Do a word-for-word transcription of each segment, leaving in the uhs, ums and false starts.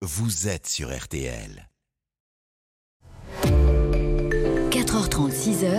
vous êtes sur R T L. quatre heures trente, six heures.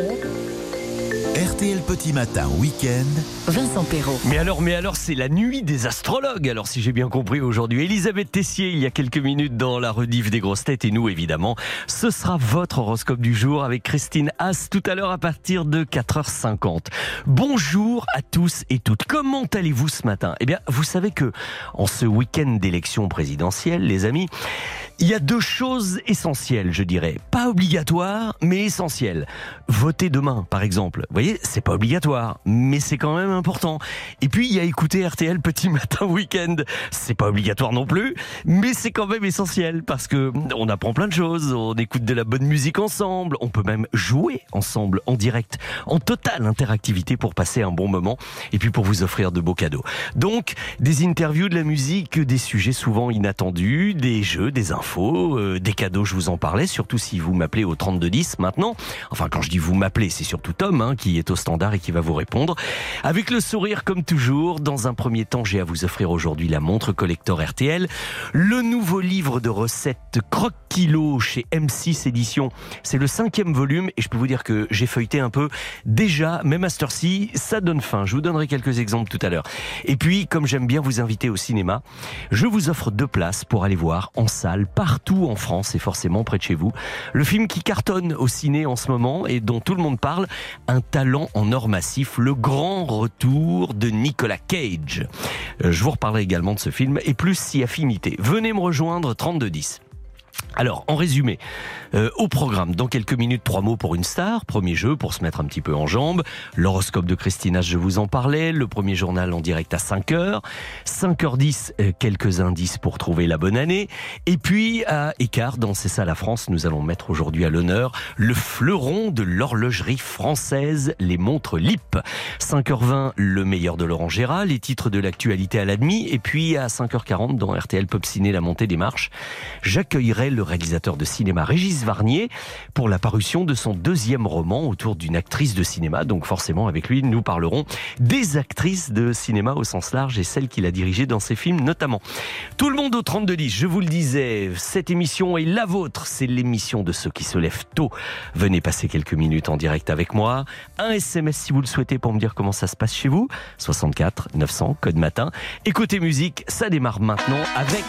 R T L Petit Matin Week-end. Vincent Perrault. Mais alors, mais alors, c'est la nuit des astrologues. Alors, si j'ai bien compris aujourd'hui, Elisabeth Tessier, il y a quelques minutes dans la rediff des grosses têtes, et nous, évidemment, ce sera votre horoscope du jour avec Christine Haas tout à l'heure à partir de quatre heures cinquante. Bonjour à tous et toutes. Comment allez-vous ce matin ? Eh bien, vous savez que en ce week-end d'élection présidentielle, les amis, il y a deux choses essentielles, je dirais. Pas obligatoires, mais essentielles. Voter demain, par exemple. Vous voyez, c'est pas obligatoire, mais c'est quand même important. Et puis, il y a écouter R T L Petit Matin Week-end. C'est pas obligatoire non plus, mais c'est quand même essentiel parce que on apprend plein de choses. On écoute de la bonne musique ensemble. On peut même jouer ensemble en direct, en totale interactivité pour passer un bon moment et puis pour vous offrir de beaux cadeaux. Donc, des interviews, de la musique, des sujets souvent inattendus, des jeux, des infos, euh, des cadeaux, je vous en parlais, surtout si vous m'appelez au trente-deux dix maintenant. Enfin, quand je dis vous m'appelez, c'est surtout Tom hein, qui est au standard et qui va vous répondre. Avec le sourire comme toujours, dans un premier temps, j'ai à vous offrir aujourd'hui la montre collector R T L, le nouveau livre de recettes Croque-Kilo chez M six Éditions. C'est le cinquième volume et je peux vous dire que j'ai feuilleté un peu. Déjà, même à cette heure-ci, ça donne faim. Je vous donnerai quelques exemples tout à l'heure. Et puis, comme j'aime bien vous inviter au cinéma, je vous offre deux places pour aller voir en salle, partout en France et forcément près de chez vous, le film qui cartonne au ciné en ce moment et dont tout le monde parle, un talent en or massif, le grand retour de Nicolas Cage. Je vous reparlerai également de ce film et plus si affinité. Venez me rejoindre trente-deux dix. Alors, en résumé, euh, au programme, dans quelques minutes, trois mots pour une star. Premier jeu pour se mettre un petit peu en jambes. L'horoscope de Christina, je vous en parlais. Le premier journal en direct à cinq heures. cinq heures dix, euh, quelques indices pour trouver la bonne année. Et puis, à écart, dans C'est ça la France, nous allons mettre aujourd'hui à l'honneur le fleuron de l'horlogerie française, les montres L I P. cinq heures vingt, le meilleur de Laurent Gérard, les titres de l'actualité à la demi. Et puis, à cinq heures quarante, dans R T L Pop Ciné, la montée des marches, j'accueillerai le réalisateur de cinéma Régis Varnier pour la parution de son deuxième roman autour d'une actrice de cinéma. Donc forcément avec lui nous parlerons des actrices de cinéma au sens large et celles qu'il a dirigées dans ses films notamment. Tout le monde au trente-deux dix, je vous le disais, cette émission est la vôtre, c'est l'émission de ceux qui se lèvent tôt. Venez passer quelques minutes en direct avec moi. Un S M S si vous le souhaitez pour me dire comment ça se passe chez vous. soixante-quatre neuf cents, code matin. Et côté musique, ça démarre maintenant avec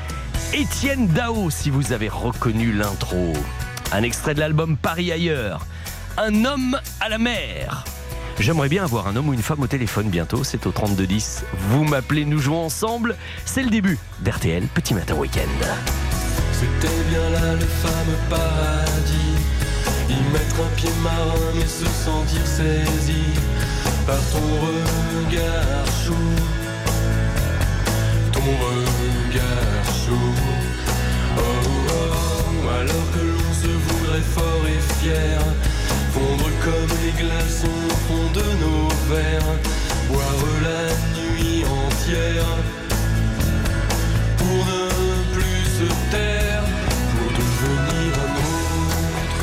Étienne Dao, si vous avez reconnu l'intro. Un extrait de l'album Paris ailleurs. Un homme à la mer. J'aimerais bien avoir un homme ou une femme au téléphone bientôt, c'est au trente-deux dix. Vous m'appelez, nous jouons ensemble. C'est le début d'R T L Petit Matin Week-end. C'était bien là le fameux paradis. Y mettre un pied marin mais se sentir saisi par ton regard chaud. Ton regard chaud. Oh oh, alors que l'on se voudrait fort et fier, fondre comme les glaçons au fond de nos verres, boire la nuit entière, pour ne plus se taire, pour devenir un autre.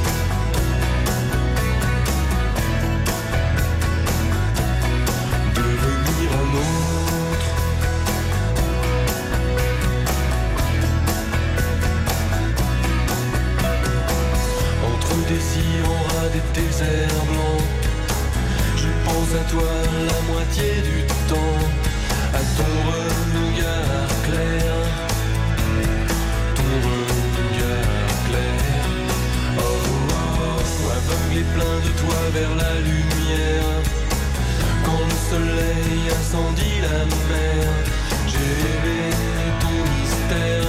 Devenir un autre. Désirera des déserts blancs. Je pense à toi la moitié du temps, à ton regard clair, ton regard clair. Oh, oh, aveugle et plein de toi vers la lumière. Quand le soleil incendie la mer, j'ai rêvé ton mystère.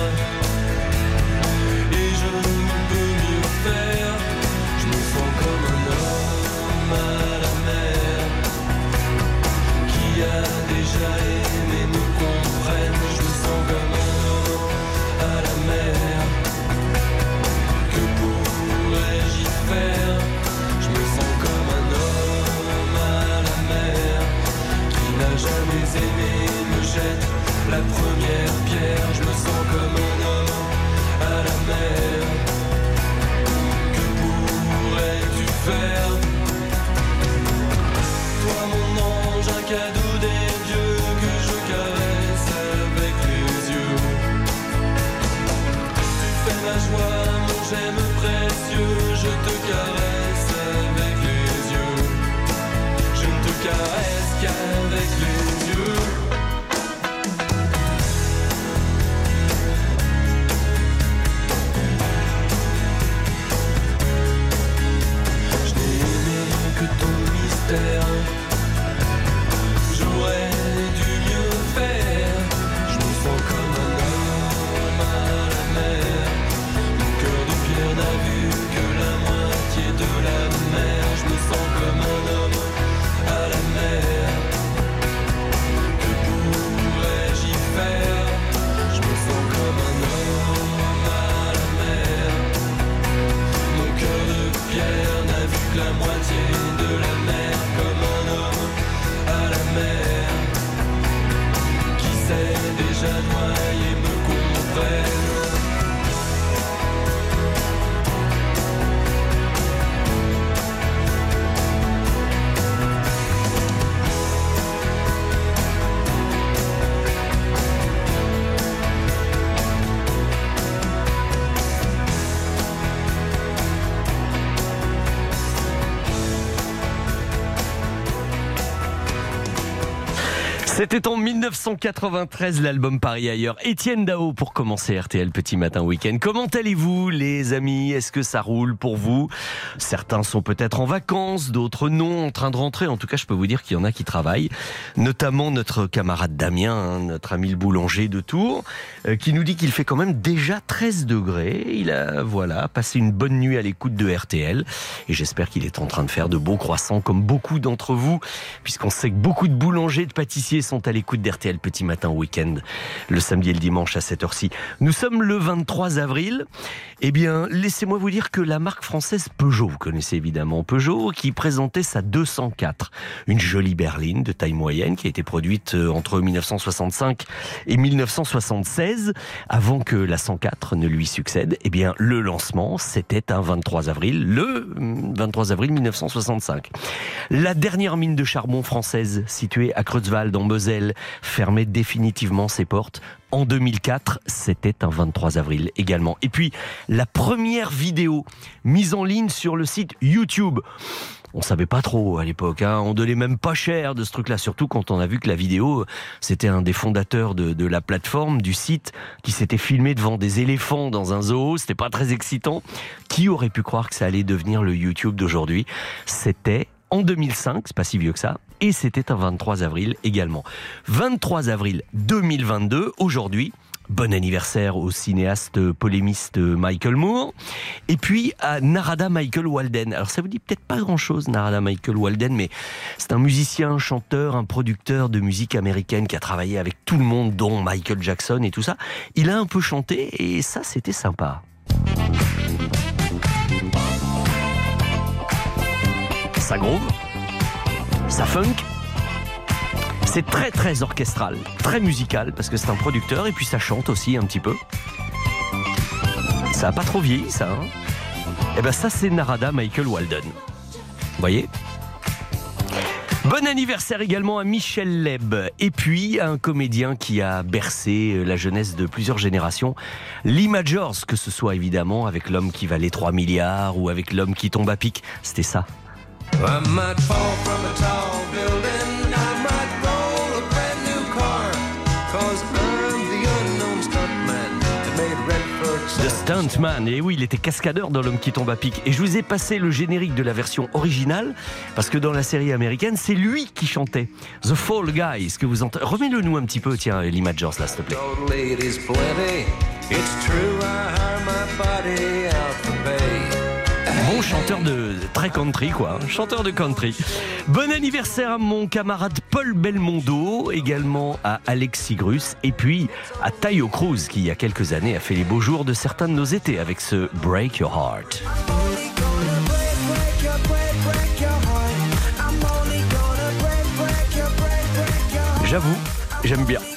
Et je peux mieux faire. Je me sens comme un homme à la mer qui a déjà aimé nous comprenne. Je me sens comme un homme à la mer. Que pourrais-je y faire? Je me sens comme un homme à la mer qui n'a jamais C'était en mille neuf cent quatre-vingt-treize, l'album Paris ailleurs. Étienne Dao pour commencer R T L Petit Matin Week-end. Comment allez-vous les amis? Est-ce que ça roule pour vous? Certains sont peut-être en vacances, d'autres non, en train de rentrer. En tout cas, je peux vous dire qu'il y en a qui travaillent. Notamment notre camarade Damien, hein, notre ami le boulanger de Tours, euh, qui nous dit qu'il fait quand même déjà treize degrés. Il a voilà passé une bonne nuit à l'écoute de R T L. Et j'espère qu'il est en train de faire de beaux croissants comme beaucoup d'entre vous, puisqu'on sait que beaucoup de boulangers, de pâtissiers sont à l'écoute d'R T L Petit Matin Week-end, le samedi et le dimanche à cette heure-ci. Nous sommes le vingt-trois avril. Eh bien, laissez-moi vous dire que la marque française Peugeot, vous connaissez évidemment Peugeot, qui présentait sa deux cent quatre, une jolie berline de taille moyenne qui a été produite entre mille neuf cent soixante-cinq et mille neuf cent soixante-seize, avant que la cent quatre ne lui succède. Eh bien, le lancement, c'était un vingt-trois avril, le vingt-trois avril mille neuf cent soixante-cinq. La dernière mine de charbon française, située à Creutzwald, en Moselle, fermait définitivement ses portes en deux mille quatre, c'était un vingt-trois avril également. Et puis, la première vidéo mise en ligne sur le site YouTube. On savait pas trop à l'époque, hein. On donnait même pas cher de ce truc-là, surtout quand on a vu que la vidéo, c'était un des fondateurs de, de la plateforme, du site, qui s'était filmé devant des éléphants dans un zoo. C'était pas très excitant. Qui aurait pu croire que ça allait devenir le YouTube d'aujourd'hui? C'était en deux mille cinq, c'est pas si vieux que ça, et c'était un vingt-trois avril également. vingt-trois avril deux mille vingt-deux, aujourd'hui. Bon anniversaire au cinéaste polémiste Michael Moore. Et puis à Narada Michael Walden. Alors ça vous dit peut-être pas grand-chose, Narada Michael Walden, mais c'est un musicien, un chanteur, un producteur de musique américaine qui a travaillé avec tout le monde, dont Michael Jackson et tout ça. Il a un peu chanté et ça, c'était sympa. Ça groove, ça funk. C'est très très orchestral, très musical, parce que c'est un producteur, et puis ça chante aussi un petit peu. Ça a pas trop vieilli, ça, hein? Et ben ça, c'est Narada Michael Walden. Vous voyez? Bon anniversaire également à Michel Leb, et puis à un comédien qui a bercé la jeunesse de plusieurs générations, Lee Majors, que ce soit évidemment avec L'homme qui valait trois milliards ou avec L'homme qui tombe à pic. C'était ça. I might fall from a tall building, I might roll a brand new car, cause I'm the unknown stuntman that made Redford The Stuntman, et oui, il était cascadeur dans L'homme qui tombe à pic. Et je vous ai passé le générique de la version originale, parce que dans la série américaine, c'est lui qui chantait. The Fall Guys, que vous entendez. Remets-le nous un petit peu, tiens, Lee Majors, là, s'il te plaît. ladies plenty. It's true, I hire my body out for pay. Bon chanteur de très country, quoi. Chanteur de country. Bon anniversaire à mon camarade Paul Belmondo, également à Alexis Grus, et puis à Taio Cruz, qui il y a quelques années a fait les beaux jours de certains de nos étés avec ce Break Your Heart. J'avoue, j'aime bien.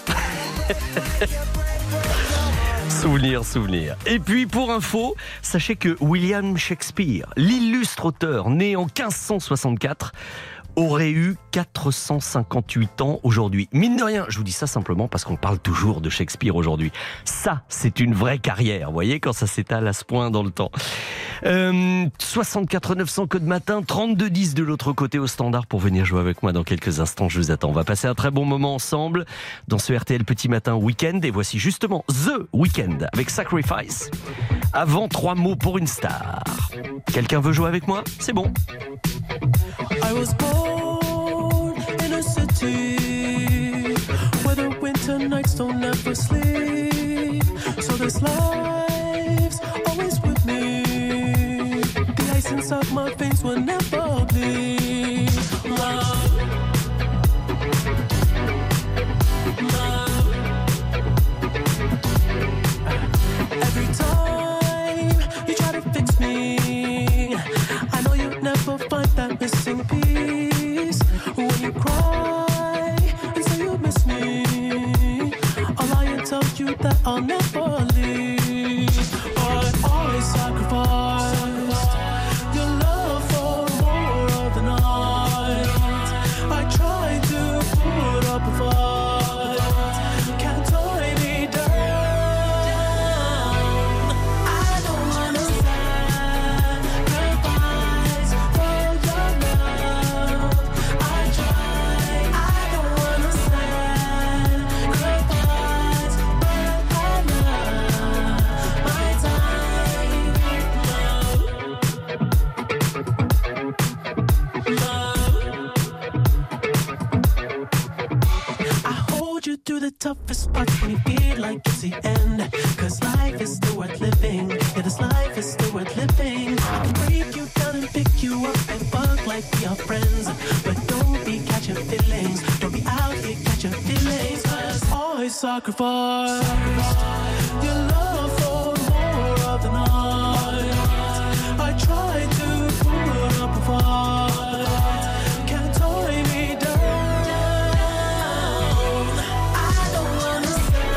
Souvenir, souvenir. Et puis pour info, sachez que William Shakespeare, l'illustre auteur né en quinze cent soixante-quatre, aurait eu quatre cent cinquante-huit ans aujourd'hui. Mine de rien, je vous dis ça simplement parce qu'on parle toujours de Shakespeare aujourd'hui. Ça, c'est une vraie carrière, vous voyez, quand ça s'étale à ce point dans le temps. Euh, soixante-quatre neuf cents code matin, trente-deux dix de l'autre côté au standard pour venir jouer avec moi dans quelques instants. Je vous attends. On va passer un très bon moment ensemble dans ce R T L Petit Matin Week-end. Et voici justement The Weekend avec Sacrifice. Avant, trois mots pour une star. Quelqu'un veut jouer avec moi? C'est bon. I was born in a city where the winter nights don't ever sleep. So this life's always with me. The ice inside my veins will never bleed. Love, love. Every time you try to fix me, I know you'll never find that missing piece. When you cry and say you miss me, I'll lie and tell you that I'll never leave. But I sacrificed your love for more of the night. I tried to put up a fight. Can't tie me down. I don't wanna sacrifice for your love. I try. I don't wanna sacrifice. Cause life is still worth living. Yeah, this life is still worth living. I can break you down and pick you up and fuck like we are friends. But don't be catching feelings. Don't be out here catching feelings. Cause always sacrifice your love for more of the night. I try to put up a fight. Can't tie me down. I don't wanna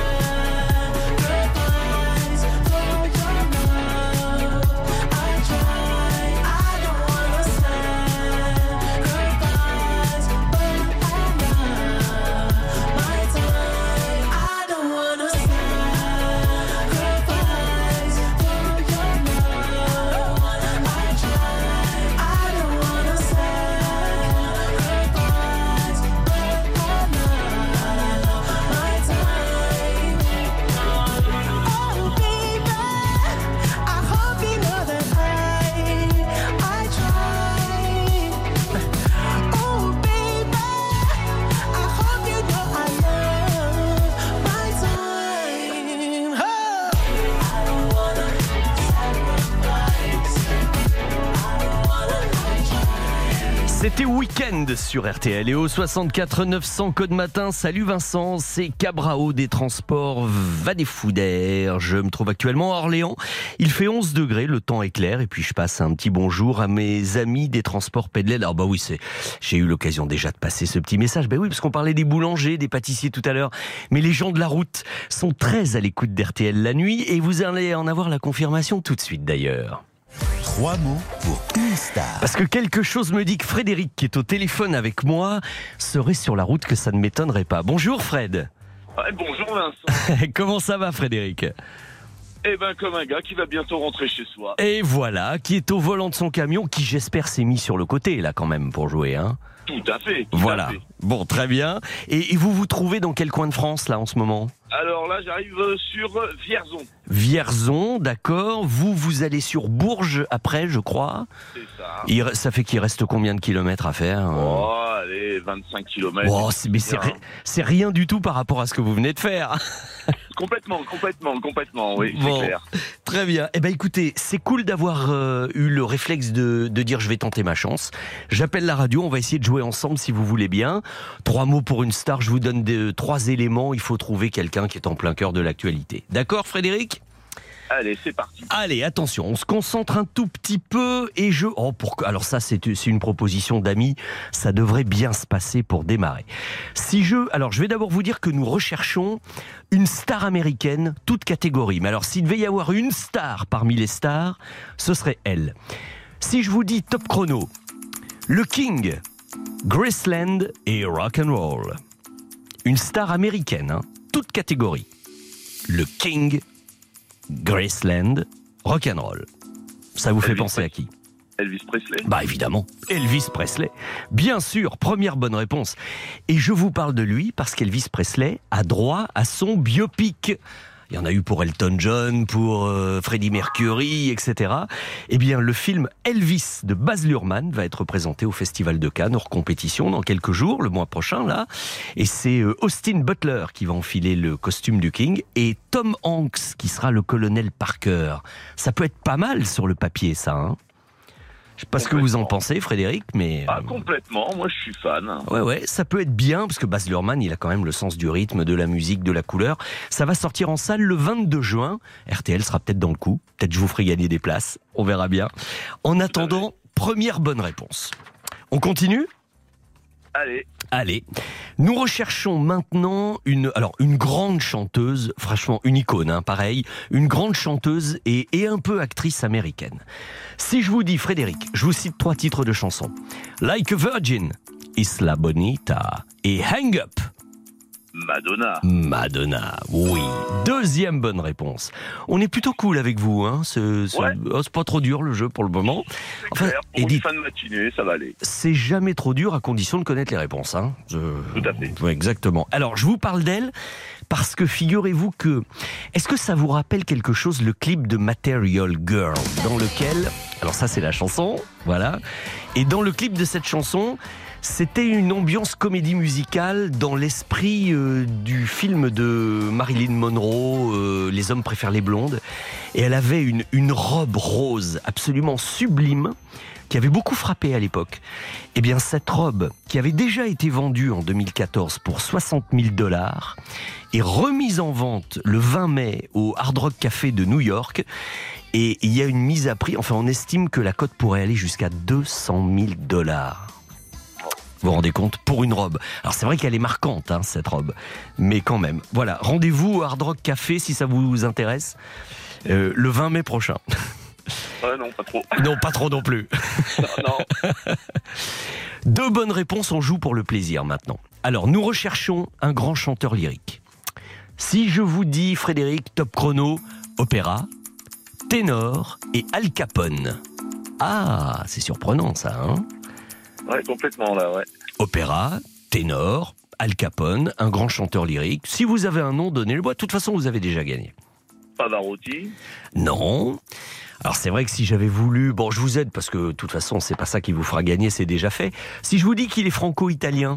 sacrifice for your love. I try. I don't wanna sacrifice for my love, my time. I don't wanna sacrifice for your love. I try. I don't wanna sacrifice for my love, my time. Oh baby, I hope you know that I I try. Oh baby, I hope you know I love my time. Oh. I don't wanna sacrifice. I don't wanna try. C'était Weekend sur R T L et au soixante-quatre neuf cents code matin. Salut Vincent, c'est Cabrao des transports Vadefouder. Je me trouve actuellement à Orléans. Il fait onze degrés, le temps est clair et puis je passe un petit bonjour à mes amis des transports Pedlel. Alors bah oui, c'est, j'ai eu l'occasion déjà de passer ce petit message. Bah oui, parce qu'on parlait des boulangers, des pâtissiers tout à l'heure. Mais les gens de la route sont très à l'écoute d'R T L la nuit et vous allez en avoir la confirmation tout de suite d'ailleurs. Trois mots pour une star. Parce que quelque chose me dit que Frédéric, qui est au téléphone avec moi, serait sur la route, que ça ne m'étonnerait pas. Bonjour Fred. Ouais, bonjour Vincent. Comment ça va Frédéric? Eh ben comme un gars qui va bientôt rentrer chez soi. Et voilà, qui est au volant de son camion, qui j'espère s'est mis sur le côté là quand même pour jouer. Hein. Tout à fait. Tout Voilà, à fait. bon très bien. Et, et vous vous trouvez dans quel coin de France là en ce moment? Alors là j'arrive sur Vierzon. Vierzon, d'accord. Vous, vous allez sur Bourges après, je crois. C'est ça. Il, ça fait qu'il reste combien de kilomètres à faire? Oh, allez, vingt-cinq kilomètres. Oh, c'est, mais c'est, ri- c'est rien du tout par rapport à ce que vous venez de faire. Complètement, complètement, complètement, oui, Bon. c'est clair. Très bien. Eh ben écoutez, c'est cool d'avoir euh, eu le réflexe de, de dire je vais tenter ma chance. J'appelle la radio, on va essayer de jouer ensemble si vous voulez bien. Trois mots pour une star, je vous donne des, trois éléments. Il faut trouver quelqu'un qui est en plein cœur de l'actualité. D'accord Frédéric ? Allez, c'est parti. Allez, attention, on se concentre un tout petit peu et je... Oh, pour... Alors ça, c'est, c'est une proposition d'amis, ça devrait bien se passer pour démarrer. Si je... Alors, je vais d'abord vous dire que nous recherchons une star américaine, toute catégorie. Mais alors, s'il devait y avoir une star parmi les stars, ce serait elle. Si je vous dis top chrono, le King, Graceland et Rock'n'Roll. Une star américaine, hein, toute catégorie. Le King, Graceland, Rock'n'Roll. Ça vous fait Elvis penser à qui? Elvis Presley. Bah évidemment, Elvis Presley. Bien sûr, première bonne réponse. Et je vous parle de lui parce qu'Elvis Presley a droit à son biopic. Il y en a eu pour Elton John, pour euh, Freddie Mercury, et cetera. Eh bien, le film Elvis de Baz Luhrmann va être présenté au Festival de Cannes, hors compétition, dans quelques jours, le mois prochain, là. Et c'est euh, Austin Butler qui va enfiler le costume du King et Tom Hanks qui sera le colonel Parker. Ça peut être pas mal sur le papier, ça, hein. Je sais pas ce que vous en pensez, Frédéric, mais... Ah, complètement, moi je suis fan. Ouais, ouais, ça peut être bien, parce que Baz Luhrmann, il a quand même le sens du rythme, de la musique, de la couleur. Ça va sortir en salle le vingt-deux juin. R T L sera peut-être dans le coup. Peut-être je vous ferai gagner des places. On verra bien. En attendant, première bonne réponse. On continue ? Allez. Allez, nous recherchons maintenant une, alors une grande chanteuse, franchement une icône, hein, pareil, une grande chanteuse et, et un peu actrice américaine. Si je vous dis Frédéric, je vous cite trois titres de chansons. Like a Virgin, Isla Bonita et Hang Up. Madonna. Madonna, oui. Deuxième bonne réponse. On est plutôt cool avec vous, hein. C'est, c'est, Ouais. oh, c'est pas trop dur le jeu pour le moment. C'est Enfin, clair, pour Edith, une fin de matinée, ça va aller. c'est jamais trop dur à condition de connaître les réponses, hein. Je... Tout à fait. Ouais, exactement. Alors, je vous parle d'elle parce que figurez-vous que... Est-ce que ça vous rappelle quelque chose, le clip de Material Girl, dans lequel... Alors ça, c'est la chanson, voilà. Et dans le clip de cette chanson, C'était une ambiance comédie musicale dans l'esprit euh, du film de Marilyn Monroe, euh, Les hommes préfèrent les blondes. Et elle avait une, une robe rose absolument sublime qui avait beaucoup frappé à l'époque. Eh bien, cette robe, qui avait déjà été vendue en deux mille quatorze pour soixante mille dollars, est remise en vente le vingt mai au Hard Rock Café de New York. Et il y a une mise à prix, enfin on estime que la cote pourrait aller jusqu'à deux cent mille dollars. Vous vous rendez compte, pour une robe. Alors c'est vrai qu'elle est marquante, hein, cette robe, mais quand même. Voilà, rendez-vous au Hard Rock Café si ça vous intéresse, euh, le vingt mai prochain. Ouais, non, pas trop. Non, pas trop non plus. Non, non. Deux bonnes réponses, on joue pour le plaisir maintenant. Alors, nous recherchons un grand chanteur lyrique. Si je vous dis, Frédéric, top chrono, opéra, ténor et Al Capone. Ah, c'est surprenant ça, hein ? Ouais, complètement là, ouais. Opéra, ténor, Al Capone, un grand chanteur lyrique. Si vous avez un nom, donnez-le-moi. De toute façon, vous avez déjà gagné. Pavarotti. Non. Alors c'est vrai que si j'avais voulu... Bon, je vous aide parce que de toute façon, c'est pas ça qui vous fera gagner, c'est déjà fait. Si je vous dis qu'il est franco-italien,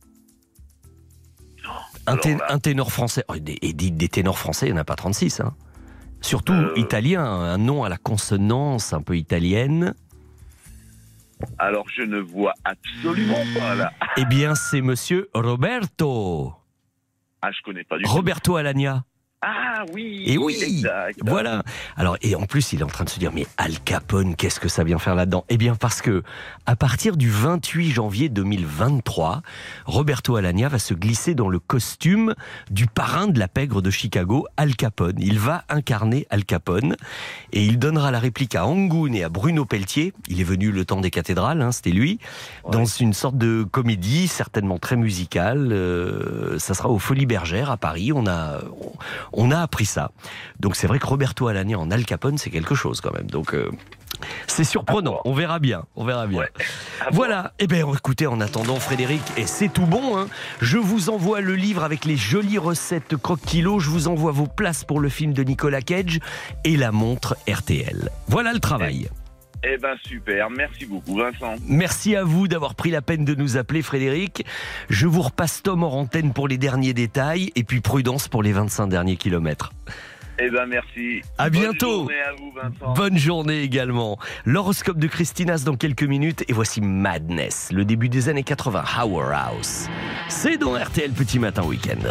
un, té- un ténor français... Et dites des ténors français, il n'y en a pas trente-six. Hein. Surtout euh... italien, un nom à la consonance un peu italienne. Alors je ne vois absolument pas là. Eh bien, c'est monsieur Roberto. Ah, je connais pas du tout. Roberto Alagna. Ah oui. Et oui, exact. Voilà. Alors, et en plus, il est en train de se dire, mais Al Capone, qu'est-ce que ça vient faire là-dedans ? Eh bien, parce que à partir du vingt-huit janvier deux mille vingt-trois, Roberto Alagna va se glisser dans le costume du parrain de la pègre de Chicago, Al Capone. Il va incarner Al Capone et il donnera la réplique à Angoun et à Bruno Pelletier. Il est venu le temps des cathédrales, hein, c'était lui, ouais. Dans une sorte de comédie certainement très musicale. Euh, ça sera aux Folies Bergères à Paris. On a on, On a appris ça. Donc c'est vrai que Roberto Alagna en Al Capone, c'est quelque chose quand même. Donc euh, c'est surprenant. On verra bien. On verra bien. Ouais. Voilà. Eh bien, écoutez, en attendant, Frédéric, et c'est tout bon, hein, je vous envoie le livre avec les jolies recettes croque-kilo. Je vous envoie vos places pour le film de Nicolas Cage et la montre R T L. Voilà le travail. Eh ben super, merci beaucoup Vincent. Merci à vous d'avoir pris la peine de nous appeler Frédéric. Je vous repasse Tom hors antenne pour les derniers détails et puis Prudence pour les vingt-cinq derniers kilomètres. Eh ben merci. À Bonne bientôt. Bonne journée à vous Vincent. Bonne journée également. L'horoscope de Christinas dans quelques minutes et voici Madness, le début des années quatre-vingts, Powerhouse. C'est dans R T L Petit Matin Week-end.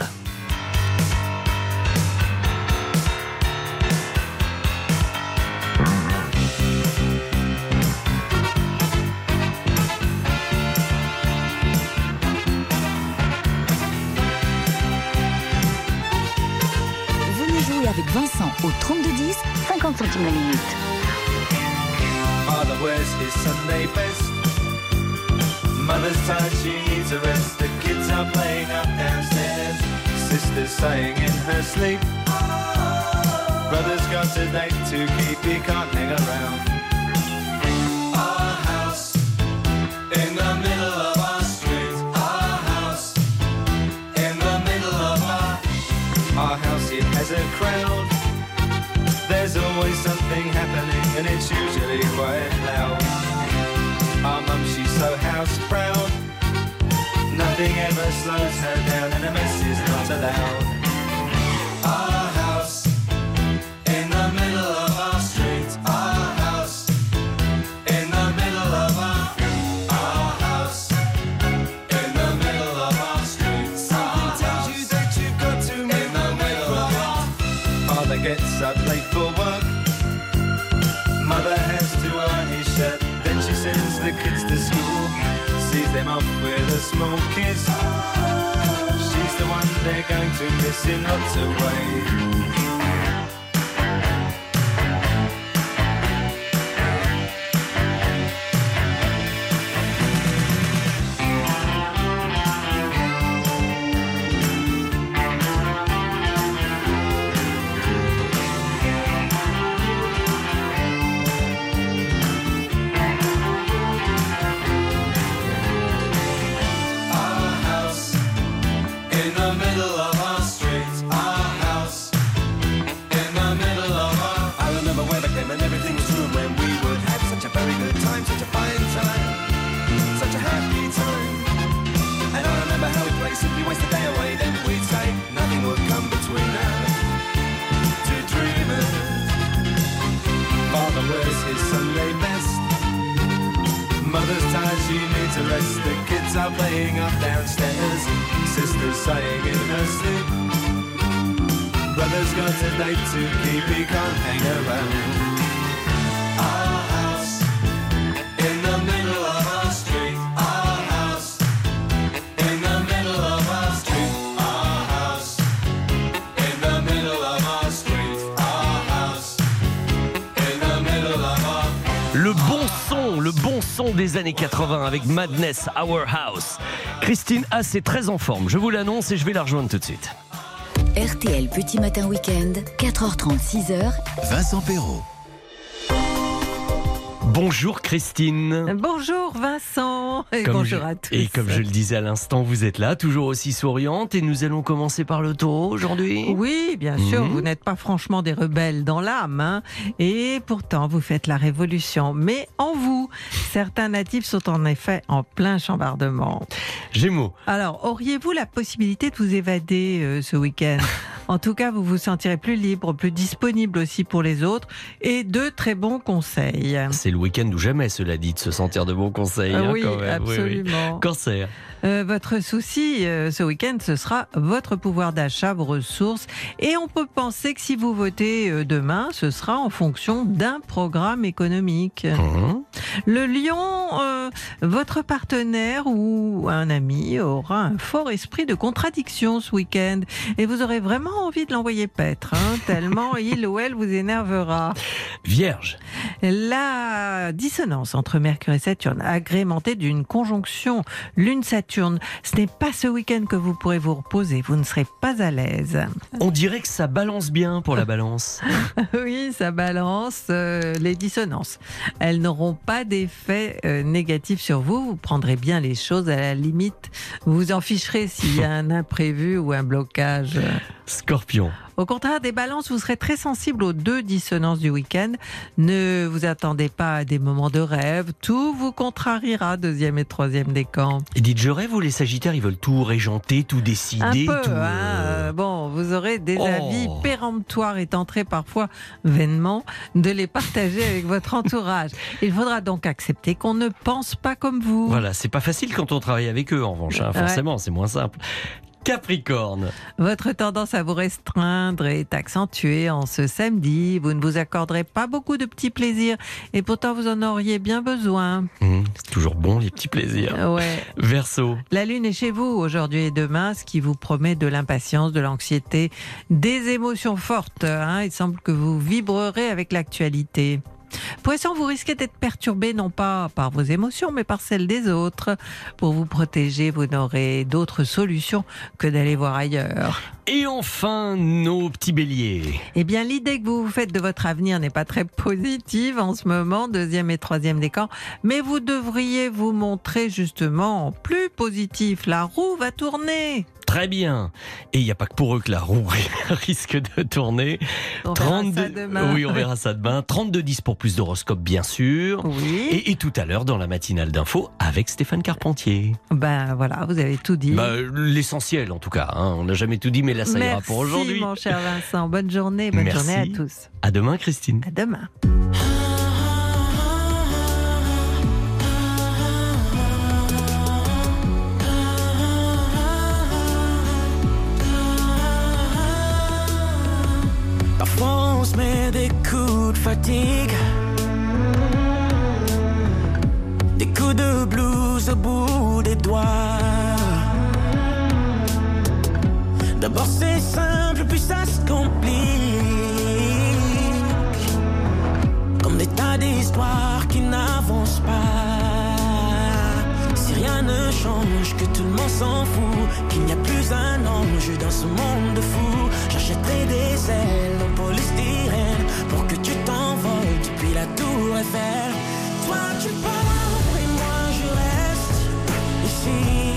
Avec Vincent au trente-deux dix, cinquante centimes la minute. Father wears his Sunday best. Mother's tired, she needs a rest. The kids are playing up downstairs. Sister's sighing in her sleep. Brother's got a date to keep, he can't hang around. Our house in the middle of our street. Our house in the middle of our Our house, it has a crowd. There's always something happening and it's usually quite loud. Our mum, she's so house proud. Nothing ever slows her down and a mess is not allowed. Our house in the middle of our street. Our house in the middle of our Our house in the middle of our street. Something tells you that you've got to move. Father gets up late for work. Mother has to iron his shirt. Then she sends the kids to school. Sees them off with a small kiss. She's the one they're going to miss in lots of ways. In the middle of our street, our house Mother's tired, she needs a rest. The kids are playing up downstairs. Sister's sighing in her sleep. Brother's got a date to keep, he can't hang around. Our house in the middle of our street. Our house in the middle of our street. Our house in the middle of our street. Our house in the middle of our... Le bon son, le bon son des années quatre-vingts avec Madness, Our House. Christine Haas est très en forme, je vous l'annonce et je vais la rejoindre tout de suite. R T L Petit Matin Week-end, quatre heures trente, six heures. Vincent Perrault. Bonjour Christine. Bonjour Vincent et Comme bonjour je- à tous. Et comme je le disais à l'instant, vous êtes là, toujours aussi souriante et nous allons commencer par le taureau aujourd'hui. Oui, bien sûr, Mhm. vous n'êtes pas franchement des rebelles dans l'âme, hein, et pourtant vous faites la révolution. Mais en vous, certains natifs sont en effet en plein chambardement. Gémeaux. Alors, auriez-vous la possibilité de vous évader euh, ce week-end ? En tout cas, vous vous sentirez plus libre, plus disponible aussi pour les autres, et de très bons conseils. C'est le week-end ou jamais, cela dit, de se sentir de bons conseils. Euh, hein, oui, quand même. Oui, oui. absolument. Cancer. Euh, votre souci euh, ce week-end, ce sera votre pouvoir d'achat, vos ressources. Et on peut penser que si vous votez euh, demain, ce sera en fonction d'un programme économique. Mhm. Le lion, euh, votre partenaire ou un ami aura un fort esprit de contradiction ce week-end. Et vous aurez vraiment envie de l'envoyer paître, hein, tellement il ou elle vous énervera. Vierge. La dissonance entre Mercure et Saturne, agrémentée d'une conjonction Lune-Saturne, ce n'est pas ce week-end que vous pourrez vous reposer, vous ne serez pas à l'aise. On dirait que ça balance bien pour la balance. Oui, ça balance euh, les dissonances. Elles n'auront pas d'effet euh, négatif sur vous, vous prendrez bien les choses, à la limite, vous vous en ficherez s'il y a un imprévu ou un blocage. Scorpion. Au contraire des balances, vous serez très sensible aux deux dissonances du week-end. Ne vous attendez pas à des moments de rêve. Tout vous contrariera, deuxième et troisième décan. Et dites, je rêve ou les Sagittaires, ils veulent tout régenter, tout décider. Un peu, tout, hein, euh, euh, bon, vous aurez des Oh. avis péremptoires et tenterez parfois vainement de les partager avec votre entourage. Il faudra donc accepter qu'on ne pense pas comme vous. Voilà, c'est pas facile quand on travaille avec eux, en revanche. hein, Ouais. forcément, c'est moins simple. Capricorne. Votre tendance à vous restreindre est accentuée en ce samedi. Vous ne vous accorderez pas beaucoup de petits plaisirs et pourtant vous en auriez bien besoin. Mmh, c'est toujours bon, les petits plaisirs. Ouais. Verseau. La lune est chez vous aujourd'hui et demain, ce qui vous promet de l'impatience, de l'anxiété, des émotions fortes. hein. Il semble que vous vibrerez avec l'actualité. Poisson, vous risquez d'être perturbé non pas par vos émotions, mais par celles des autres. Pour vous protéger, vous n'aurez d'autre solution que d'aller voir ailleurs. Et enfin, nos petits béliers. Eh bien, l'idée que vous vous faites de votre avenir n'est pas très positive en ce moment, deuxième et troisième décan, mais vous devriez vous montrer justement plus positif. La roue va tourner. Très bien. Et il n'y a pas que pour eux que la roue risque de tourner. On verra ça demain. Oui, on verra ça demain. trente-deux dix pour plus d'horoscopes, bien sûr. Oui. Et, et tout à l'heure, dans la matinale d'info, avec Stéphane Carpentier. Ben voilà, vous avez tout dit. Bah, l'essentiel, en tout cas. hein. On n'a jamais tout dit, mais là, ça ira Merci, pour aujourd'hui. mon cher Vincent. Bonne journée. Bonne Merci. journée à tous. À demain, Christine. À demain. Parfois on se met des coups de fatigue, des coups de blues au bout des doigts. D'abord c'est simple, puis ça se complique, comme des tas d'histoires qui n'avancent pas. Si rien ne change, que tout le monde s'en fout, qu'il n'y a plus un ange dans ce monde de fous, j'achèterai des ailes en polystyrène pour que tu t'envoles depuis la tour Eiffel. Toi tu pars et moi je reste ici.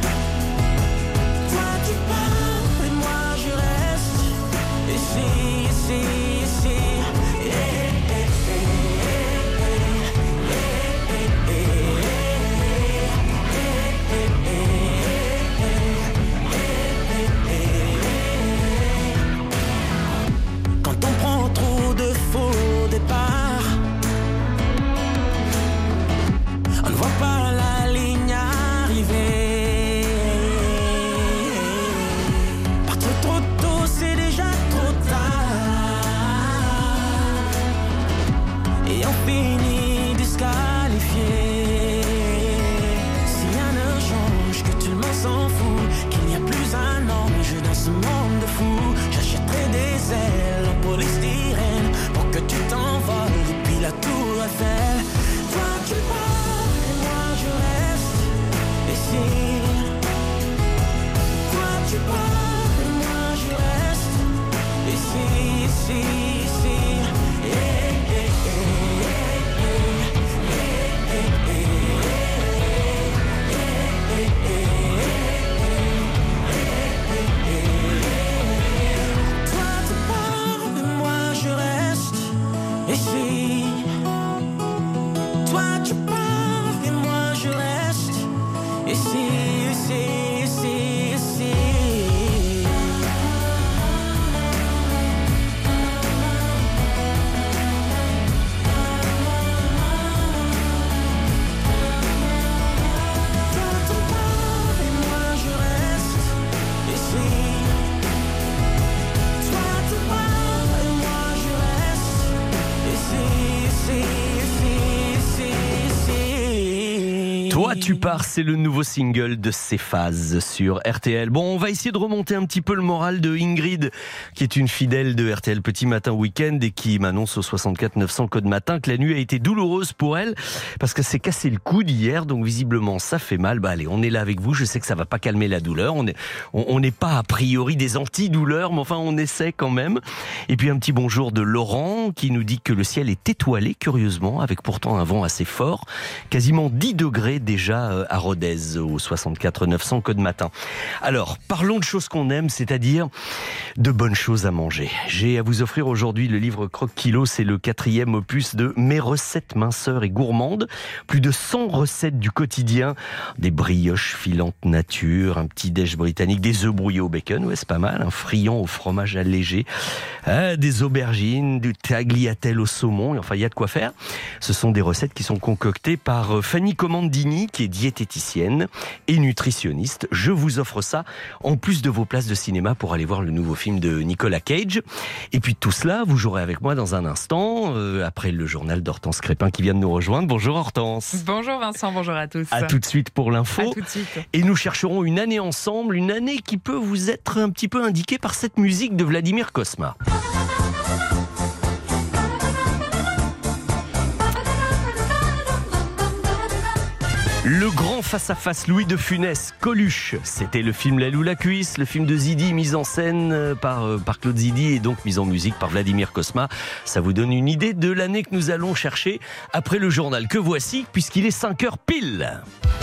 Toi tu pars et moi je reste ici, ici, ici. Eh, eh, eh, eh, eh, eh, Quand on prend trop de faux départs, et on finit disqualifié. Si rien ne change, que tout le monde s'en fout, qu'il n'y a plus un ange dans ce monde de fous, j'achèterai des ailes en polystyrène pour que tu t'envoles depuis la tour Eiffel. Toi tu pars et moi je reste ici. Toi tu pars et moi je reste ici, ici, ici. Yeah, yeah, yeah, yeah, yeah, yeah, yeah. Toi tu pars et moi je reste ici. Toi tu pars et moi je reste ici, ici, ici, ici. Toi tu pars et moi je reste ici. Toi tu pars et moi je reste ici, ici, ici, ici, ici. Toi tu pars, c'est le nouveau single de Cephas sur R T L. Bon, on va essayer de remonter un petit peu le moral de Ingrid, qui est une fidèle de R T L Petit Matin Week-end et qui m'annonce au soixante-quatre neuf cents code matin que la nuit a été douloureuse pour elle parce qu'elle s'est cassé le coude hier, donc visiblement ça fait mal. Bah allez, on est là avec vous, je sais que ça va pas calmer la douleur, on est, on, on n'est pas a priori des anti-douleurs, mais enfin on essaie quand même. Et puis un petit bonjour de Laurent qui nous dit que le ciel est étoilé curieusement, avec pourtant un vent assez fort, quasiment dix degrés déjà à Rodez au soixante-quatre neuf cents code matin. Alors, parlons de choses qu'on aime, c'est-à-dire de bonnes choses à manger. J'ai à vous offrir aujourd'hui le livre Croque Kilo, c'est le quatrième opus de Mes recettes minceurs et gourmandes. Plus de cent recettes du quotidien, des brioches filantes nature, un petit déj britannique, des œufs brouillés au bacon, ouais c'est pas mal, un friand au fromage allégé, euh, des aubergines, du tagliatelle au saumon, enfin il y a de quoi faire. Ce sont des recettes qui sont concoctées par Fanny Comandini, qui est diététicienne et nutritionniste. Je vous offre ça en plus de vos places de cinéma pour aller voir le nouveau film de Nicolas Cage. Et puis tout cela, vous jouerez avec moi dans un instant, euh, après le journal d'Hortense Crépin qui vient de nous rejoindre. Bonjour Hortense. Bonjour Vincent, bonjour à tous. À tout de suite pour l'info. À tout de suite. Et nous chercherons une année ensemble, une année qui peut vous être un petit peu indiquée par cette musique de Vladimir Cosma. Le grand face-à-face Louis de Funès, Coluche, c'était le film La Loue la Cuisse, le film de Zidi, mis en scène par, par Claude Zidi et donc mis en musique par Vladimir Cosma. Ça vous donne une idée de l'année que nous allons chercher après le journal que voici, puisqu'il est cinq heures pile.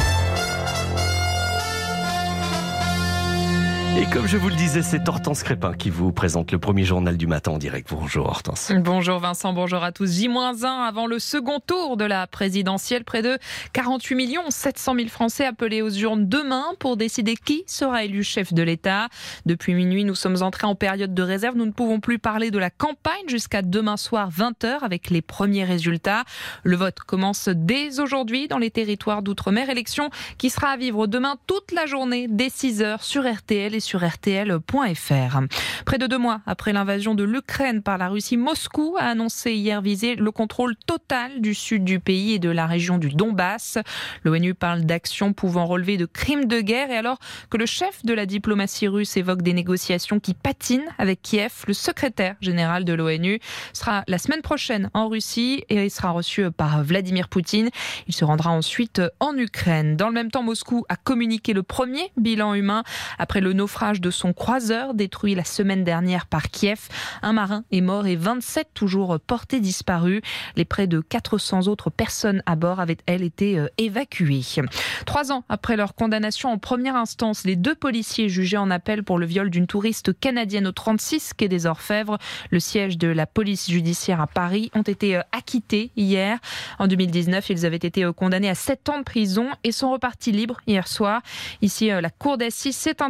Et comme je vous le disais, c'est Hortense Crépin qui vous présente le premier journal du matin en direct. Bonjour Hortense. Bonjour Vincent, bonjour à tous. J moins un avant le second tour de la présidentielle. Près de quarante-huit millions sept cent mille Français appelés aux urnes demain pour décider qui sera élu chef de l'État. Depuis minuit, nous sommes entrés en période de réserve. Nous ne pouvons plus parler de la campagne jusqu'à demain soir vingt heures avec les premiers résultats. Le vote commence dès aujourd'hui dans les territoires d'outre-mer. Élection qui sera à vivre demain toute la journée dès six heures sur R T L et sur R T L point F R. Près de deux mois après l'invasion de l'Ukraine par la Russie, Moscou a annoncé hier viser le contrôle total du sud du pays et de la région du Donbass. L'ONU parle d'actions pouvant relever de crimes de guerre et alors que le chef de la diplomatie russe évoque des négociations qui patinent avec Kiev, le secrétaire général de l'ONU sera la semaine prochaine en Russie et il sera reçu par Vladimir Poutine. Il se rendra ensuite en Ukraine. Dans le même temps, Moscou a communiqué le premier bilan humain après le naufrage de son croiseur détruit la semaine dernière par Kiev. Un marin est mort et vingt-sept toujours portés disparus. Les près de quatre cents autres personnes à bord avaient, elles, été évacuées. Trois ans après leur condamnation en première instance, les deux policiers jugés en appel pour le viol d'une touriste canadienne au trente-six quai des Orfèvres, le siège de la police judiciaire à Paris, ont été acquittés hier. En deux mille dix-neuf, ils avaient été condamnés à sept ans de prison et sont repartis libres hier soir. Ici, la cour d'assises s'est interrogée sur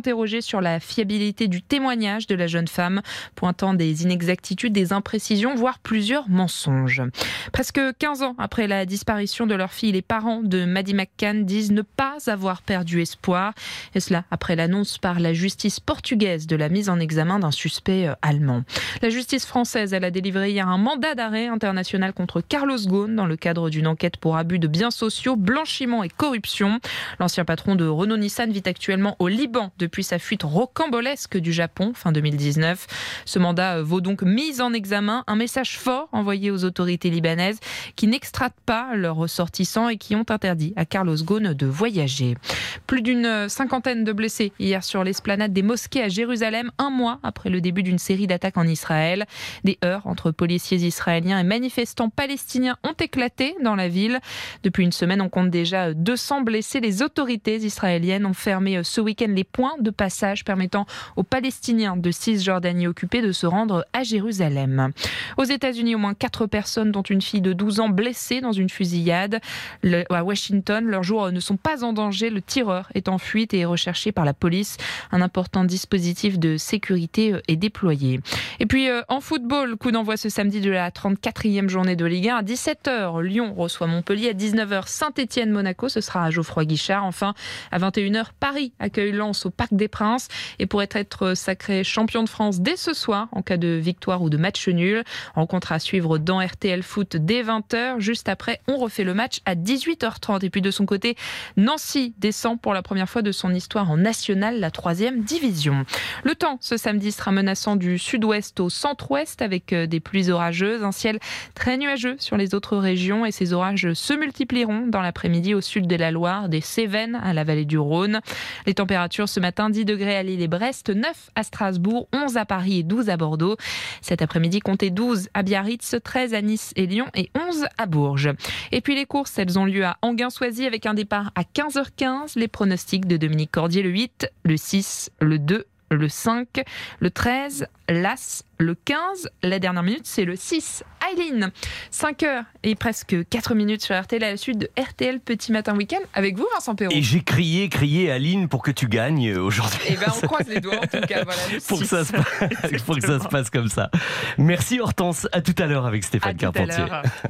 sur la fiabilité du témoignage de la jeune femme, pointant des inexactitudes, des imprécisions, voire plusieurs mensonges. Presque quinze ans après la disparition de leur fille, les parents de Maddie McCann disent ne pas avoir perdu espoir. Et cela après l'annonce par la justice portugaise de la mise en examen d'un suspect allemand. La justice française, elle a délivré hier un mandat d'arrêt international contre Carlos Ghosn dans le cadre d'une enquête pour abus de biens sociaux, blanchiment et corruption. L'ancien patron de Renault-Nissan vit actuellement au Liban depuis sa fuite rocambolesque du Japon fin deux mille dix-neuf. Ce mandat vaut donc mise en examen, un message fort envoyé aux autorités libanaises qui n'extraditent pas leurs ressortissants et qui ont interdit à Carlos Ghosn de voyager. Plus d'une cinquantaine de blessés hier sur l'esplanade des mosquées à Jérusalem, un mois après le début d'une série d'attaques en Israël. Des heurts entre policiers israéliens et manifestants palestiniens ont éclaté dans la ville. Depuis une semaine, on compte déjà deux cents blessés. Les autorités israéliennes ont fermé ce week-end les points de passage permettant aux Palestiniens de Cisjordanie occupée de se rendre à Jérusalem. Aux États-Unis, au moins quatre personnes, dont une fille de douze ans blessée dans une fusillade. Le, à Washington, leurs jours ne sont pas en danger. Le tireur est en fuite et est recherché par la police. Un important dispositif de sécurité est déployé. Et puis euh, en football, coup d'envoi ce samedi de la trente-quatrième journée de Ligue un. À dix-sept heures, Lyon reçoit Montpellier. À dix-neuf heures, Saint-Étienne-Monaco. Ce sera à Geoffroy-Guichard. Enfin, à vingt et une heures, Paris accueille Lens au Parc des Princes et pourrait être sacré champion de France dès ce soir en cas de victoire ou de match nul. Rencontre à suivre dans R T L Foot dès vingt heures. Juste après, on refait le match à dix-huit heures trente. Et puis de son côté, Nancy descend pour la première fois de son histoire en nationale, la troisième division. Le temps ce samedi sera menaçant du sud-ouest au centre-ouest avec des pluies orageuses, un ciel très nuageux sur les autres régions et ces orages se multiplieront dans l'après-midi au sud de la Loire, des Cévennes à la vallée du Rhône. Les températures ce matin, dix degrés à Lille et Brest, neuf à Strasbourg, onze à Paris et douze à Bordeaux. Cet après-midi, comptez douze à Biarritz, treize à Nice et Lyon et onze à Bourges. Et puis les courses, elles ont lieu à Enghien-Soisy avec un départ à quinze heures quinze. Les pronostics de Dominique Cordier, le huit, le six, le deux, le cinq, le treize, l'As, le quinze. La dernière minute, c'est le six. Aileen, cinq heures et presque quatre minutes sur R T L à la suite de R T L Petit Matin Week-end avec vous, Vincent Perrault. Et j'ai crié, crié Aline pour que tu gagnes aujourd'hui. Et ben on croise les doigts en tout cas. Voilà, le pour, que ça se passe, pour que ça se passe comme ça. Merci Hortense, à tout à l'heure avec Stéphane à Carpentier.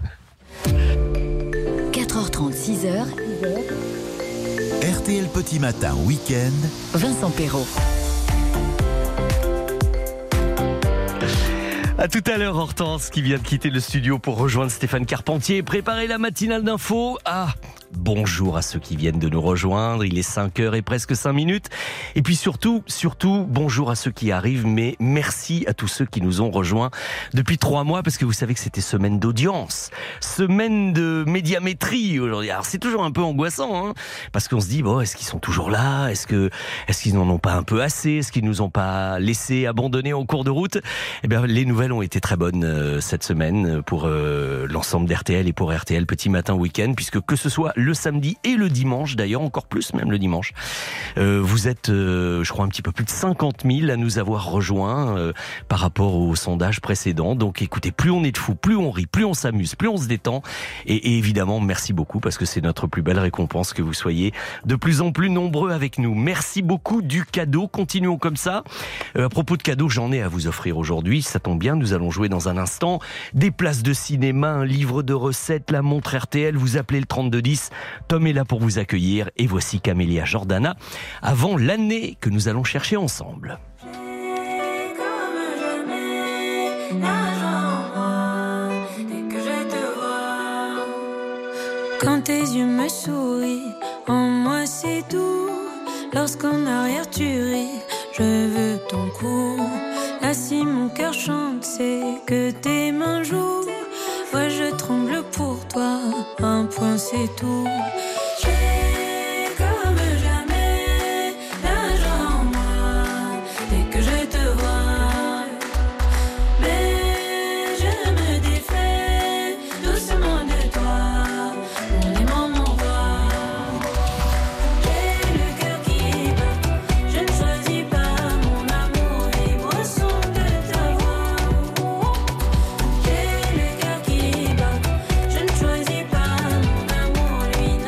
quatre heures trente, six heures. R T L Petit Matin Week-end. Vincent Perrault. À tout à l'heure, Hortense qui vient de quitter le studio pour rejoindre Stéphane Carpentier et préparer la matinale d'info. Ah, bonjour à ceux qui viennent de nous rejoindre. Il est cinq heures et presque cinq minutes. Et puis surtout, surtout, bonjour à ceux qui arrivent. Mais merci à tous ceux qui nous ont rejoints depuis trois mois parce que vous savez que c'était semaine d'audience, semaine de médiamétrie aujourd'hui. Alors c'est toujours un peu angoissant, hein, parce qu'on se dit bon, est-ce qu'ils sont toujours là ? Est-ce que, est-ce qu'ils n'en ont pas un peu assez ? Est-ce qu'ils nous ont pas laissé abandonner en cours de route ? Eh bien, les nouvelles ont été très bonnes euh, cette semaine pour euh, l'ensemble d'R T L et pour R T L Petit Matin Week-end, puisque que ce soit le samedi et le dimanche, d'ailleurs encore plus même le dimanche, euh, vous êtes, euh, je crois, un petit peu plus de cinquante mille à nous avoir rejoints euh, par rapport au sondage précédent. Donc écoutez, plus on est de fous, plus on rit, plus on s'amuse, plus on se détend. Et, et évidemment, merci beaucoup parce que c'est notre plus belle récompense que vous soyez de plus en plus nombreux avec nous. Merci beaucoup du cadeau. Continuons comme ça. Euh, à propos de cadeaux, j'en ai à vous offrir aujourd'hui. Ça tombe bien. Nous allons jouer dans un instant des places de cinéma, un livre de recettes, la montre R T L. Vous appelez le trente-deux dix. Tom est là pour vous accueillir. Et voici Camélia Jordana avant l'année que nous allons chercher ensemble. Quand tes yeux me sourient, en moi c'est tout. Lorsqu'en arrière tu ris, je veux ton cou. Là si mon cœur chante, c'est que tes mains jouent. Ouais, je tremble pour toi, un point c'est tout. J'ai comme jamais la joie en moi dès que je te vois. Mais je me défais doucement de toi, mon aimant, mon roi. J'ai le cœur qui bat, je ne choisis pas mon amour, libre au son de ta voix. J'ai le cœur qui bat, je ne choisis pas mon amour, lui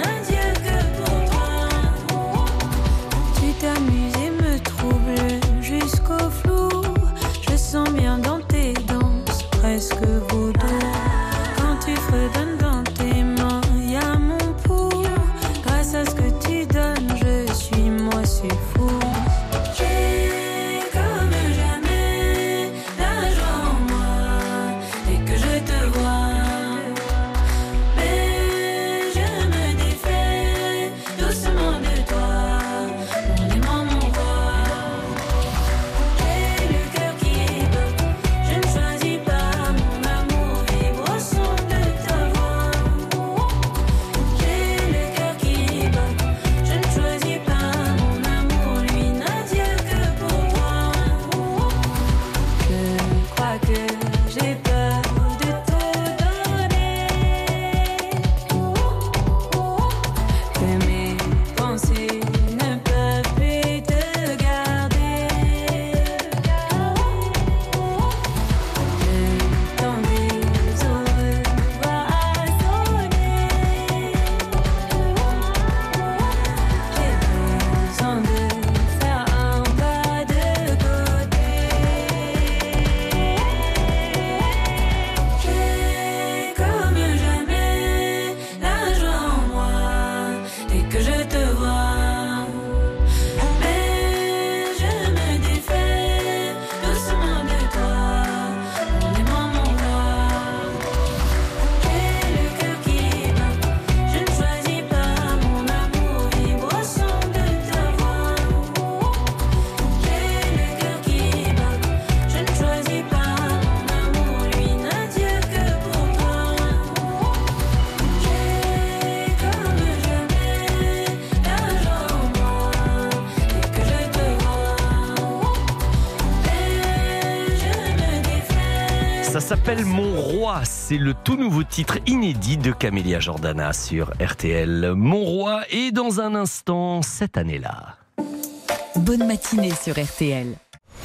doux. Quand tu fredonnes dans tes mains, y a mon pouls. Grâce à ce que tu donnes, je suis moi, c'est fou. J'ai comme jamais la joie en moi dès que je te vois. Mais je me défais doucement de toi, mon aimant, mon roi. J'ai le cœur qui bat, je ne choisis pas, mon amour vibre au son de ta voix. J'ai le cœur qui bat, je ne choisis pas, mon amour, lui n'a Dieu que pour moi. Je crois que j'ai peur de tout donner, que mes pensées ne peuvent plus te garder. Le temps des heureux va sonner. J'ai besoin de faire un pas de côté. J'ai comme jamais la joie en moi dès que je te vois. Mais je me défais doucement de toi, mon aimant, mon roi. J'ai le cœur qui bat, je ne choisis pas, mon amour vibre au son de ta voix. J'ai le cœur qui bat, je ne choisis pas, mon amour, lui n'a Dieu que pour toi. J'ai comme jamais la joie en moi dès que je te vois. Mais je me défais. Ça s'appelle Mon Roi, c'est le tout nouveau titre inédit de Camélia Jordana sur R T L. Mon Roi est dans un instant cette année-là. Bonne matinée sur R T L.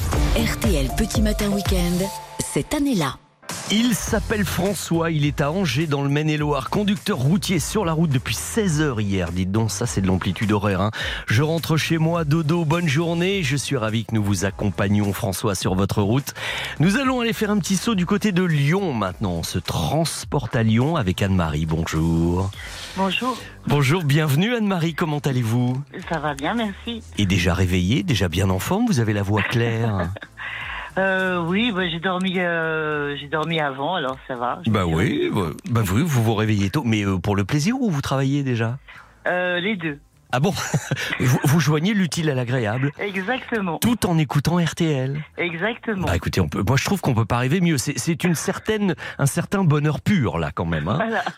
R T L Petit Matin Week-end, cette année-là. Il s'appelle François, il est à Angers dans le Maine-et-Loire, conducteur routier sur la route depuis seize heures hier. Dites donc, ça c'est de l'amplitude horaire. Hein. Je rentre chez moi, dodo, bonne journée. Je suis ravi que nous vous accompagnions, François, sur votre route. Nous allons aller faire un petit saut du côté de Lyon maintenant. On se transporte à Lyon avec Anne-Marie. Bonjour. Bonjour, Bonjour, bienvenue Anne-Marie, comment allez-vous? ça va bien, merci. Et déjà réveillée, déjà bien en forme, vous avez la voix claire. Euh, oui, bah, j'ai dormi, euh, j'ai dormi avant, alors ça va. je Bah me suis oui, bah, bah oui, vous vous réveillez tôt. Mais euh, pour le plaisir ou vous travaillez déjà? Euh, les deux, Ah bon? vous, vous joignez l'utile à l'agréable, exactement, tout en écoutant R T L. exactement. Bah écoutez, on peut, moi je trouve qu'on peut pas rêver mieux. C'est, c'est une certaine, un certain bonheur pur là quand même. Hein. Voilà.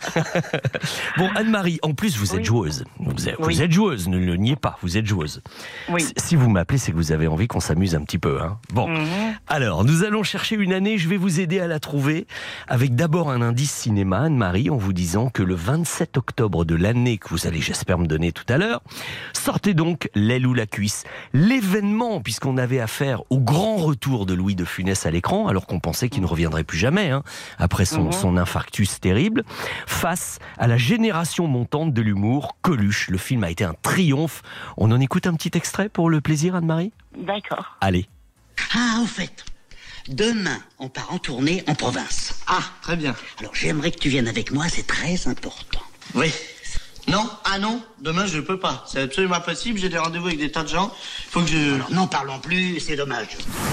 Bon Anne-Marie, en plus vous êtes Oui. joueuse. Vous êtes, vous Oui. êtes joueuse, ne le niez pas. Vous êtes joueuse. Oui. Si- Si vous m'appelez, c'est que vous avez envie qu'on s'amuse un petit peu. Hein. Bon. Mhm. Alors, nous allons chercher une année, je vais vous aider à la trouver, avec d'abord un indice cinéma, Anne-Marie, en vous disant que le vingt-sept octobre de l'année que vous allez, j'espère, me donner tout à l'heure, sortait donc L'aile ou la cuisse. L'événement, puisqu'on avait affaire au grand retour de Louis de Funès à l'écran, alors qu'on pensait qu'il ne reviendrait plus jamais, hein, après son, Mhm. son infarctus terrible, face à la génération montante de l'humour, Coluche. Le film a été un triomphe. On en écoute un petit extrait pour le plaisir, Anne-Marie? D'accord. Allez. Ah, au fait, demain, on part en tournée en province. Ah, très bien. Alors, j'aimerais que tu viennes avec moi, c'est très important. Oui. Non, ah non, demain je peux pas. C'est absolument impossible, j'ai des rendez-vous avec des tas de gens. Faut que je... Alors, n'en parlons plus, c'est dommage.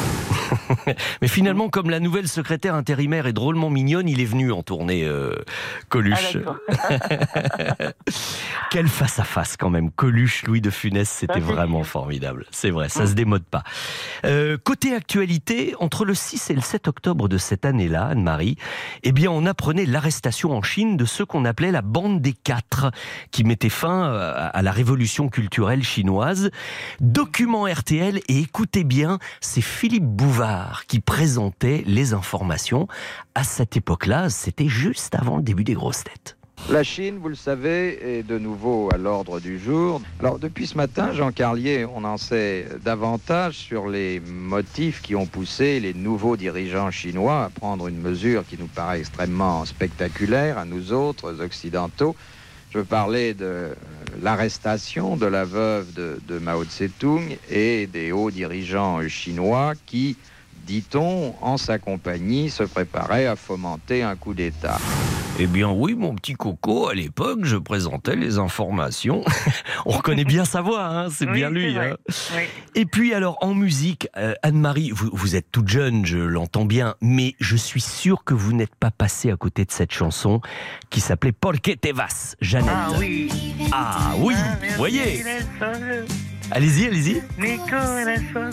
Mais finalement, comme la nouvelle secrétaire intérimaire est drôlement mignonne, il est venu en tournée, euh, Coluche. Ah, d'accord. Quel face-à-face quand même. Coluche, Louis de Funès, c'était Ça, c'est vraiment sûr. formidable. C'est vrai, ça se démode pas. Euh, côté actualité, entre le six et le sept octobre de cette année-là, Anne-Marie, eh bien, on apprenait l'arrestation en Chine de ceux qu'on appelait la bande des quatre, qui mettait fin à à la révolution culturelle chinoise. Document R T L, et écoutez bien, c'est Philippe Bouvard qui présentait les informations. À cette époque-là, c'était juste avant le début des grosses têtes. La Chine, vous le savez, est de nouveau à l'ordre du jour. Alors depuis ce matin, Jean Carlier, on en sait davantage sur les motifs qui ont poussé les nouveaux dirigeants chinois à prendre une mesure qui nous paraît extrêmement spectaculaire à nous autres occidentaux. Je veux parler de l'arrestation de la veuve de, de Mao Tse-tung et des hauts dirigeants chinois qui, dit-on, en sa compagnie, se préparait à fomenter un coup d'État. Eh bien oui, mon petit Coco, à l'époque, je présentais les informations. On reconnaît bien sa voix, hein, c'est Oui, bien c'est lui. vrai. Hein. Oui. Et puis alors, en musique, euh, Anne-Marie, vous, vous êtes toute jeune, je l'entends bien, mais je suis sûr que vous n'êtes pas passée à côté de cette chanson qui s'appelait Porque te vas, Jeannette. Ah oui. Ah oui, vous voyez. Allez-y, allez-y. Mi corazón.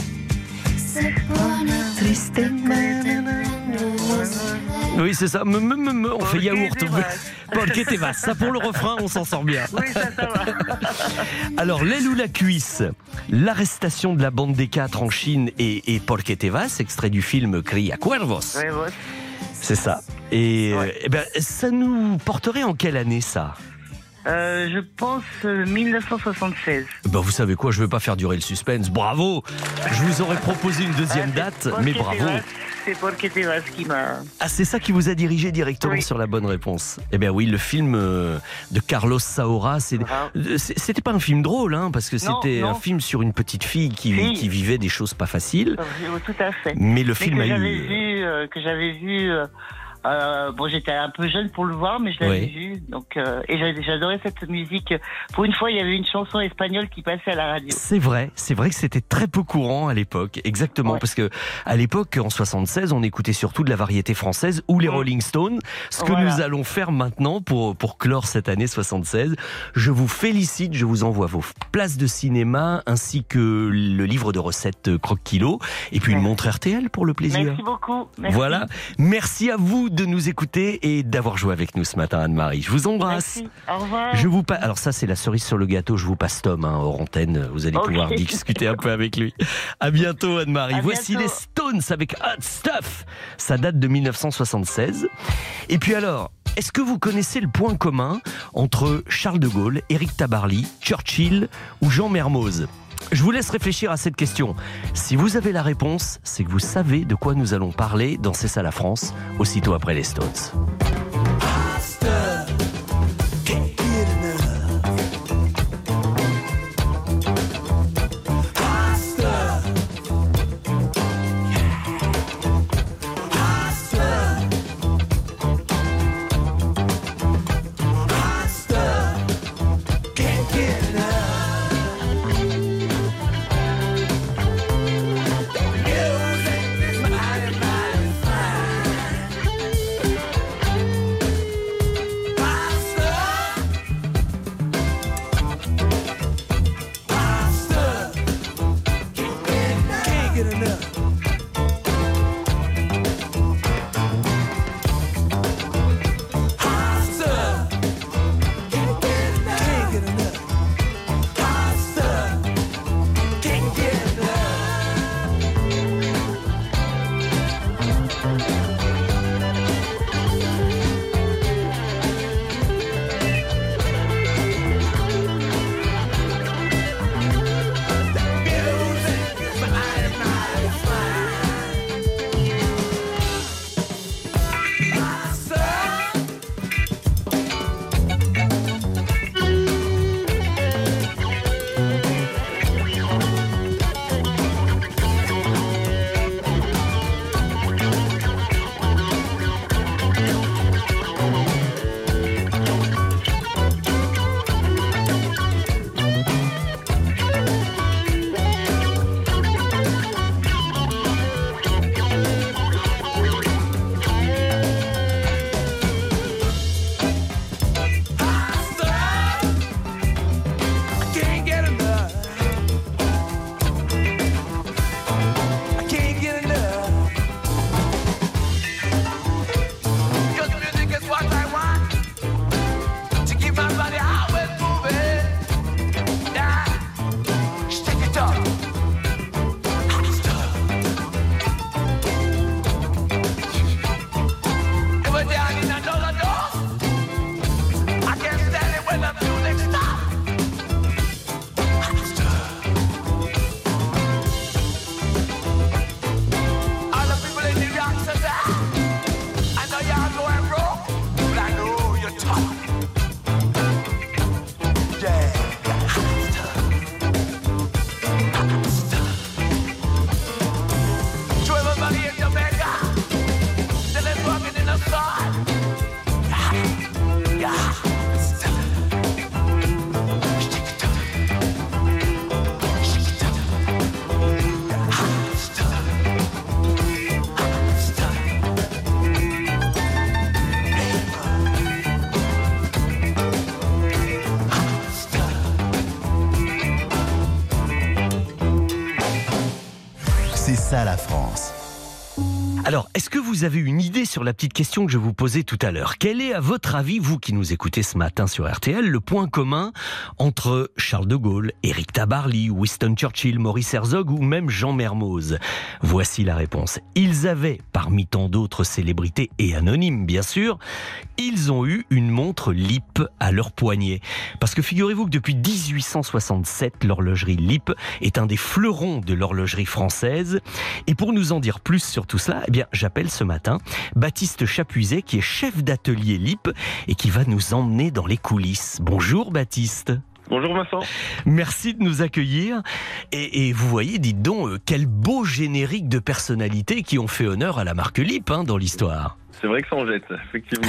Oui, c'est ça. Me, me, me, me, on fait Porque yaourt. te vas. Porque te vas. Ça pour le refrain, on s'en sort bien. Oui, ça, ça va. Alors, l'aile ou la cuisse, l'arrestation de la bande des quatre en Chine et, et Porque te vas, extrait du film Cría Cuervos. Ouais, ouais. C'est ça. Et euh, eh ben, ça nous porterait en quelle année, ça? Euh, je pense euh, mille neuf cent soixante-seize. Ben, vous savez quoi, je ne veux pas faire durer le suspense. Bravo. Je vous aurais proposé une deuxième Ah, date, Porque mais te bravo. vas, C'est Porque te vas qui m'a... Ah, c'est ça qui vous a dirigé directement Oui. sur la bonne réponse. Eh bien oui, le film euh, de Carlos Saura, c'est- euh, c'est- c'était pas un film drôle, hein, parce que Non, c'était non. un film sur une petite fille qui, Si. qui vivait des choses pas faciles. Euh, Tout à fait. Mais le film que a eu- j'avais vu, euh, que j'avais vu. euh, euh, bon, j'étais un peu jeune pour le voir, mais je l'avais Oui. vu. Donc, euh, et j'a- j'adorais cette musique. Pour une fois, il y avait une chanson espagnole qui passait à la radio. C'est vrai, c'est vrai que c'était très peu courant à l'époque, exactement, Ouais. parce que à l'époque, en soixante-seize, on écoutait surtout de la variété française ou les Rolling Stones, ce que Voilà. nous allons faire maintenant pour, pour clore cette année soixante-seize. Je vous félicite, je vous envoie vos places de cinéma, ainsi que le livre de recettes Croque Kilo, et puis une montre R T L pour le plaisir. Merci beaucoup. Merci. Voilà, merci à vous de nous écouter et d'avoir joué avec nous ce matin, Anne-Marie. Je vous embrasse. Merci. Au revoir. Je vous passe. Alors ça, c'est la cerise sur le gâteau. Je vous passe Tom, hein, hors antenne. Vous allez Ok. pouvoir discuter un peu avec lui. À bientôt, Anne-Marie. À Voici bientôt. les Stones avec Hot Stuff. Ça date de mille neuf cent soixante-seize. Et puis alors, est-ce que vous connaissez le point commun entre Charles de Gaulle, Éric Tabarly, Churchill ou Jean Mermoz? Je vous laisse réfléchir à cette question. Si vous avez la réponse, c'est que vous savez de quoi nous allons parler dans C'est ça la France, aussitôt après les Stones. la France. Alors, est-ce que vous avez une idée sur la petite question que je vous posais tout à l'heure? Quel est, à votre avis, vous qui nous écoutez ce matin sur R T L, le point commun entre Charles de Gaulle, Éric Tabarly, Winston Churchill, Maurice Herzog ou même Jean Mermoz? Voici la réponse. Ils avaient, parmi tant d'autres célébrités et anonymes bien sûr, ils ont eu une montre Lip à leur poignet. Parce que figurez-vous que depuis dix-huit cent soixante-sept, l'horlogerie Lip est un des fleurons de l'horlogerie française. Et pour nous en dire plus sur tout cela, eh bien, j'appelle ce matin Baptiste Chapuiset, qui est chef d'atelier Lip et qui va nous emmener dans les coulisses. Bonjour Baptiste. Bonjour Vincent. Merci de nous accueillir. Et, et vous voyez, dites donc, euh, quel beau générique de personnalités qui ont fait honneur à la marque Lip hein, dans l'histoire. C'est vrai que ça en jette, effectivement.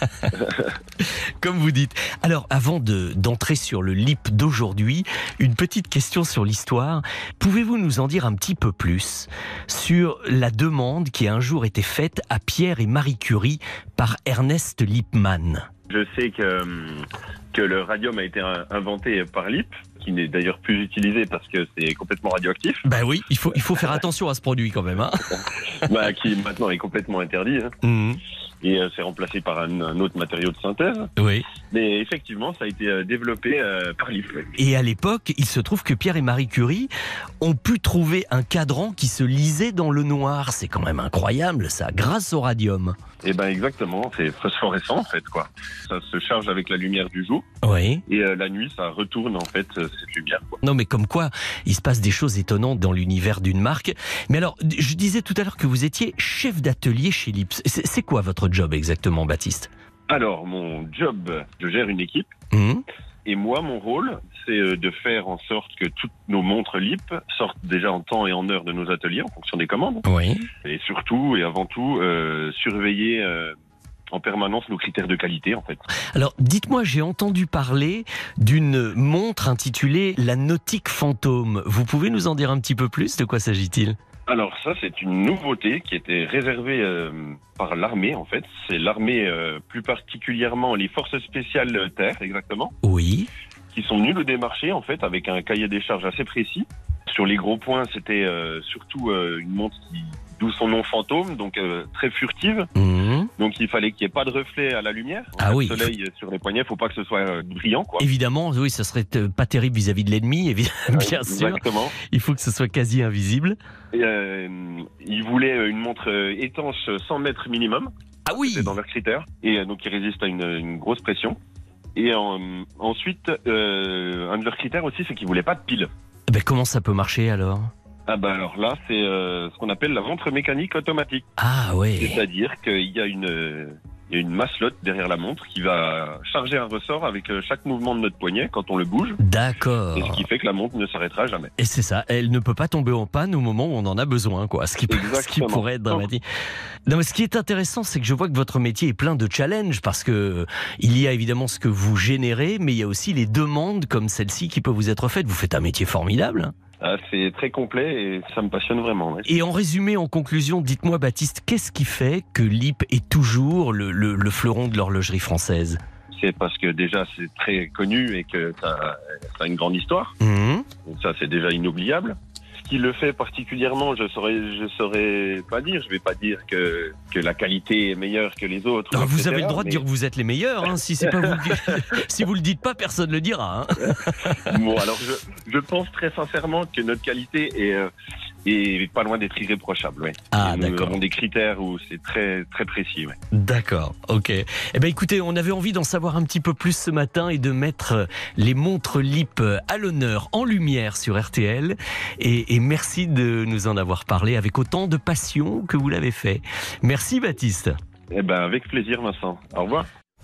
Comme vous dites. Alors, avant de, d'entrer sur le Lip d'aujourd'hui, une petite question sur l'histoire. Pouvez-vous nous en dire un petit peu plus sur la demande qui a un jour été faite à Pierre et Marie Curie par Ernest Lippmann? Je sais que, que le radium a été inventé par Lip, qui n'est d'ailleurs plus utilisé parce que c'est complètement radioactif. Bah oui, il faut, il faut faire attention à ce produit quand même. Hein. Bah, qui maintenant est complètement interdit. Hein. Mmh. Et euh, c'est remplacé par un, un autre matériau de synthèse. Oui. Mais effectivement, ça a été euh, développé euh, par Lip. Et à l'époque, il se trouve que Pierre et Marie Curie ont pu trouver un cadran qui se lisait dans le noir. C'est quand même incroyable ça, grâce au radium. Eh ben exactement, c'est phosphorescent en fait quoi. Ça se charge avec la lumière du jour. Oui. Et euh, la nuit, ça retourne en fait euh, cette lumière. Quoi. Non mais comme quoi, il se passe des choses étonnantes dans l'univers d'une marque. Mais alors, je disais tout à l'heure que vous étiez chef d'atelier chez Lip. C'est, c'est quoi votre job exactement, Baptiste? Alors, mon job, je gère une équipe. Mmh. Et moi, mon rôle, c'est de faire en sorte que toutes nos montres Lip sortent déjà en temps et en heure de nos ateliers, en fonction des commandes. Oui. Et surtout, et avant tout, euh, surveiller euh, en permanence nos critères de qualité, en fait. Alors, dites-moi, j'ai entendu parler d'une montre intitulée la Nautique Fantôme. Vous pouvez nous en dire un petit peu plus? De quoi s'agit-il? Alors ça, c'est une nouveauté qui était réservée euh, par l'armée, en fait. C'est l'armée, euh, plus particulièrement les forces spéciales terre, exactement. Oui. Qui sont venues le démarcher, en fait, avec un cahier des charges assez précis. Sur les gros points, c'était euh, surtout euh, une montre qui, d'où son nom fantôme, donc euh, très furtive. Mmh. Donc il fallait qu'il n'y ait pas de reflet à la lumière. Ah oui. Le soleil sur les poignets, il ne faut pas que ce soit euh, brillant, quoi. Évidemment, oui, ça serait euh, pas terrible vis-à-vis de l'ennemi, évidemment, bien sûr. Exactement. Il faut que ce soit quasi invisible. Et, euh, il voulait une montre étanche cent mètres minimum. Ah oui. C'est dans leurs critères. Et euh, donc qui résiste à une, une grosse pression. Et en, ensuite, euh, un de leurs critères aussi, c'est qu'ils ne voulaient pas de pile. Ben, comment ça peut marcher alors? Ah ben alors là, c'est euh, ce qu'on appelle la montre mécanique automatique. Ah ouais. C'est-à-dire qu'il y a une, euh, il y a une masselotte derrière la montre qui va charger un ressort avec euh, chaque mouvement de notre poignet quand on le bouge. D'accord. Et ce qui fait que la montre ne s'arrêtera jamais. Et c'est ça, elle ne peut pas tomber en panne au moment où on en a besoin, quoi. Ce qui, peut, ce qui pourrait être dramatique. Non, mais ce qui est intéressant, c'est que je vois que votre métier est plein de challenges parce que il y a évidemment ce que vous générez, mais il y a aussi les demandes comme celle-ci qui peuvent vous être faites. Vous faites un métier formidable. Ah, c'est très complet et ça me passionne vraiment. Ouais. Et en résumé, en conclusion, dites-moi Baptiste, qu'est-ce qui fait que Lip est toujours le, le, le fleuron de l'horlogerie française? C'est parce que déjà c'est très connu et que ça, ça a une grande histoire. Mmh. Donc ça c'est déjà inoubliable. Ce qui le fait particulièrement, je saurais, je saurais pas dire. Je vais pas dire que que la qualité est meilleure que les autres. Non, vous et cetera, avez le droit mais... de dire que vous êtes les meilleurs. Hein, si c'est pas vous, si vous le dites pas, personne le dira. Hein. Bon, alors je je pense très sincèrement que notre qualité est euh, est pas loin d'être irréprochable. Ouais. Ah et d'accord. Nous avons des critères où c'est très très précis. Ouais. D'accord. Ok. Eh ben écoutez, on avait envie d'en savoir un petit peu plus ce matin et de mettre les montres Lip à l'honneur, en lumière sur R T L. Et, et merci de nous en avoir parlé avec autant de passion que vous l'avez fait. Merci Baptiste. Eh ben avec plaisir Vincent. Au revoir.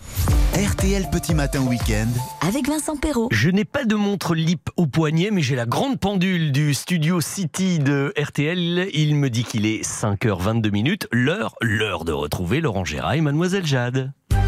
R T L Petit Matin Week-end avec Vincent Perrault. Je n'ai pas de montre Lip au poignet, mais j'ai la grande pendule du studio City de R T L. Il me dit qu'il est cinq heures vingt-deux minutes. L'heure, l'heure de retrouver Laurent Gérard et Mademoiselle Jade.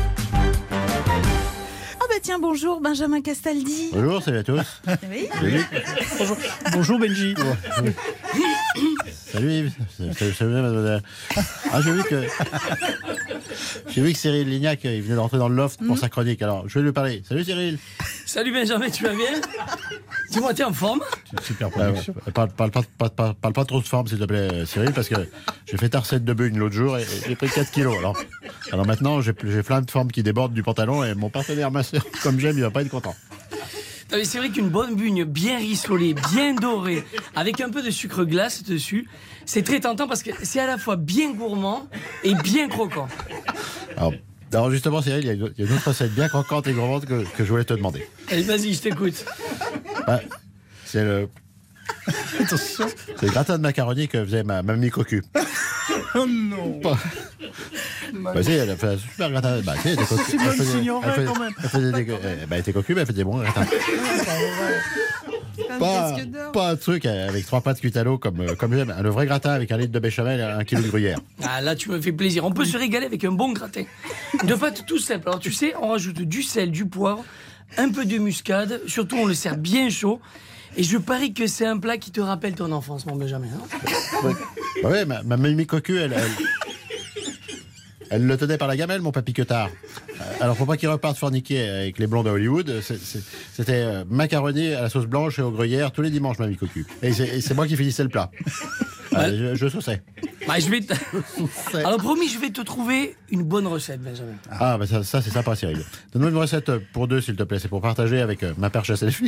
Tiens, bonjour Benjamin Castaldi. Bonjour, salut à tous. Oui. Salut. Bonjour, bonjour Benji. Salut Yves. Salut, salut mademoiselle. Ah, j'ai vu que J'ai vu que Cyril Lignac, il venait d'entrer dans le loft pour mmh. sa chronique. Alors, je vais lui parler. Salut Cyril. Salut Benjamin, tu vas bien? Dis-moi, t'es en forme? Super production. Euh, parle, parle, parle, parle, parle, parle pas trop de forme, s'il te plaît, Cyril, parce que j'ai fait tarcette de bune l'autre jour et, et j'ai pris quatre kilos. Alors, alors maintenant, j'ai, j'ai plein de formes qui débordent du pantalon et mon partenaire, ma soeur, comme j'aime, il va pas être content. Non, mais c'est vrai qu'une bonne bune bien rissolée, bien dorée, avec un peu de sucre glace dessus, c'est très tentant parce que c'est à la fois bien gourmand et bien croquant. Alors, alors justement, Cyril, il y, a une, il y a une autre recette bien croquante et gourmande que, que je voulais te demander. Allez, vas-y, je t'écoute. Bah, c'est le... Attention. C'est le gratin de macaroni que faisait ma mamie Cocu. Oh non. Bah, bah si, elle a fait un super gratin. Bah si, elle était cocu. C'est moi qui s'ignorais quand même. Elle faisait des, bah, elle était cocu, mais elle faisait des bons gratins. Pas, pas un truc avec trois pâtes cuites à l'eau comme, comme j'aime. Un vrai gratin avec un litre de béchamel et un kilo de gruyère. Ah là, tu me fais plaisir. On peut se régaler avec un bon gratin. De pâtes tout simple. Alors tu sais, on rajoute du sel, du poivre, un peu de muscade. Surtout, on le sert bien chaud. Et je parie que c'est un plat qui te rappelle ton enfance, mon Benjamin. Hein ouais, bah ouais, ma, ma mamie Cocu, elle, elle, elle le tenait par la gamelle, mon papy Queutard. Alors, faut pas qu'il reparte forniquer avec les blondes à Hollywood. C'est, c'est, c'était euh, macaroni à la sauce blanche et au gruyère tous les dimanches, mamie Cocu. Et c'est, et c'est moi qui finissais le plat. Bah, euh, je, je sauçais. Bah, je vais te... Alors, promis, je vais te trouver une bonne recette, Benjamin. Ah, bah ça, ça c'est sympa, Cyril. Donne-moi une recette pour deux, s'il te plaît. C'est pour partager avec euh, ma perche à selfie.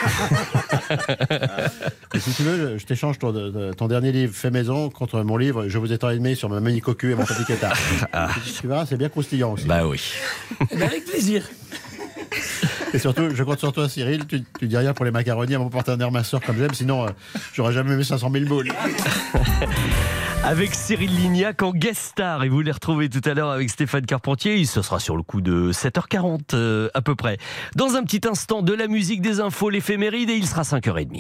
Et si tu veux, je, je t'échange ton, ton dernier livre fait maison contre mon livre Je vous ai tant aimé sur ma mamie Cocu et mon petit Queutard. Ah. Tu verras, c'est bien croustillant aussi. Bah oui. Eh ben, avec plaisir. Et surtout, je compte sur toi, Cyril. Tu, tu dis rien pour les macaronis à mon partenaire, ma soeur, comme j'aime. Sinon, euh, j'aurais jamais mis cinq cent mille boules. Avec Cyril Lignac en guest star. Et vous les retrouvez tout à l'heure avec Stéphane Carpentier. Ce sera sur le coup de sept heures quarante euh, à peu près. Dans un petit instant, de la musique, des infos, l'éphéméride. Et il sera cinq heures trente.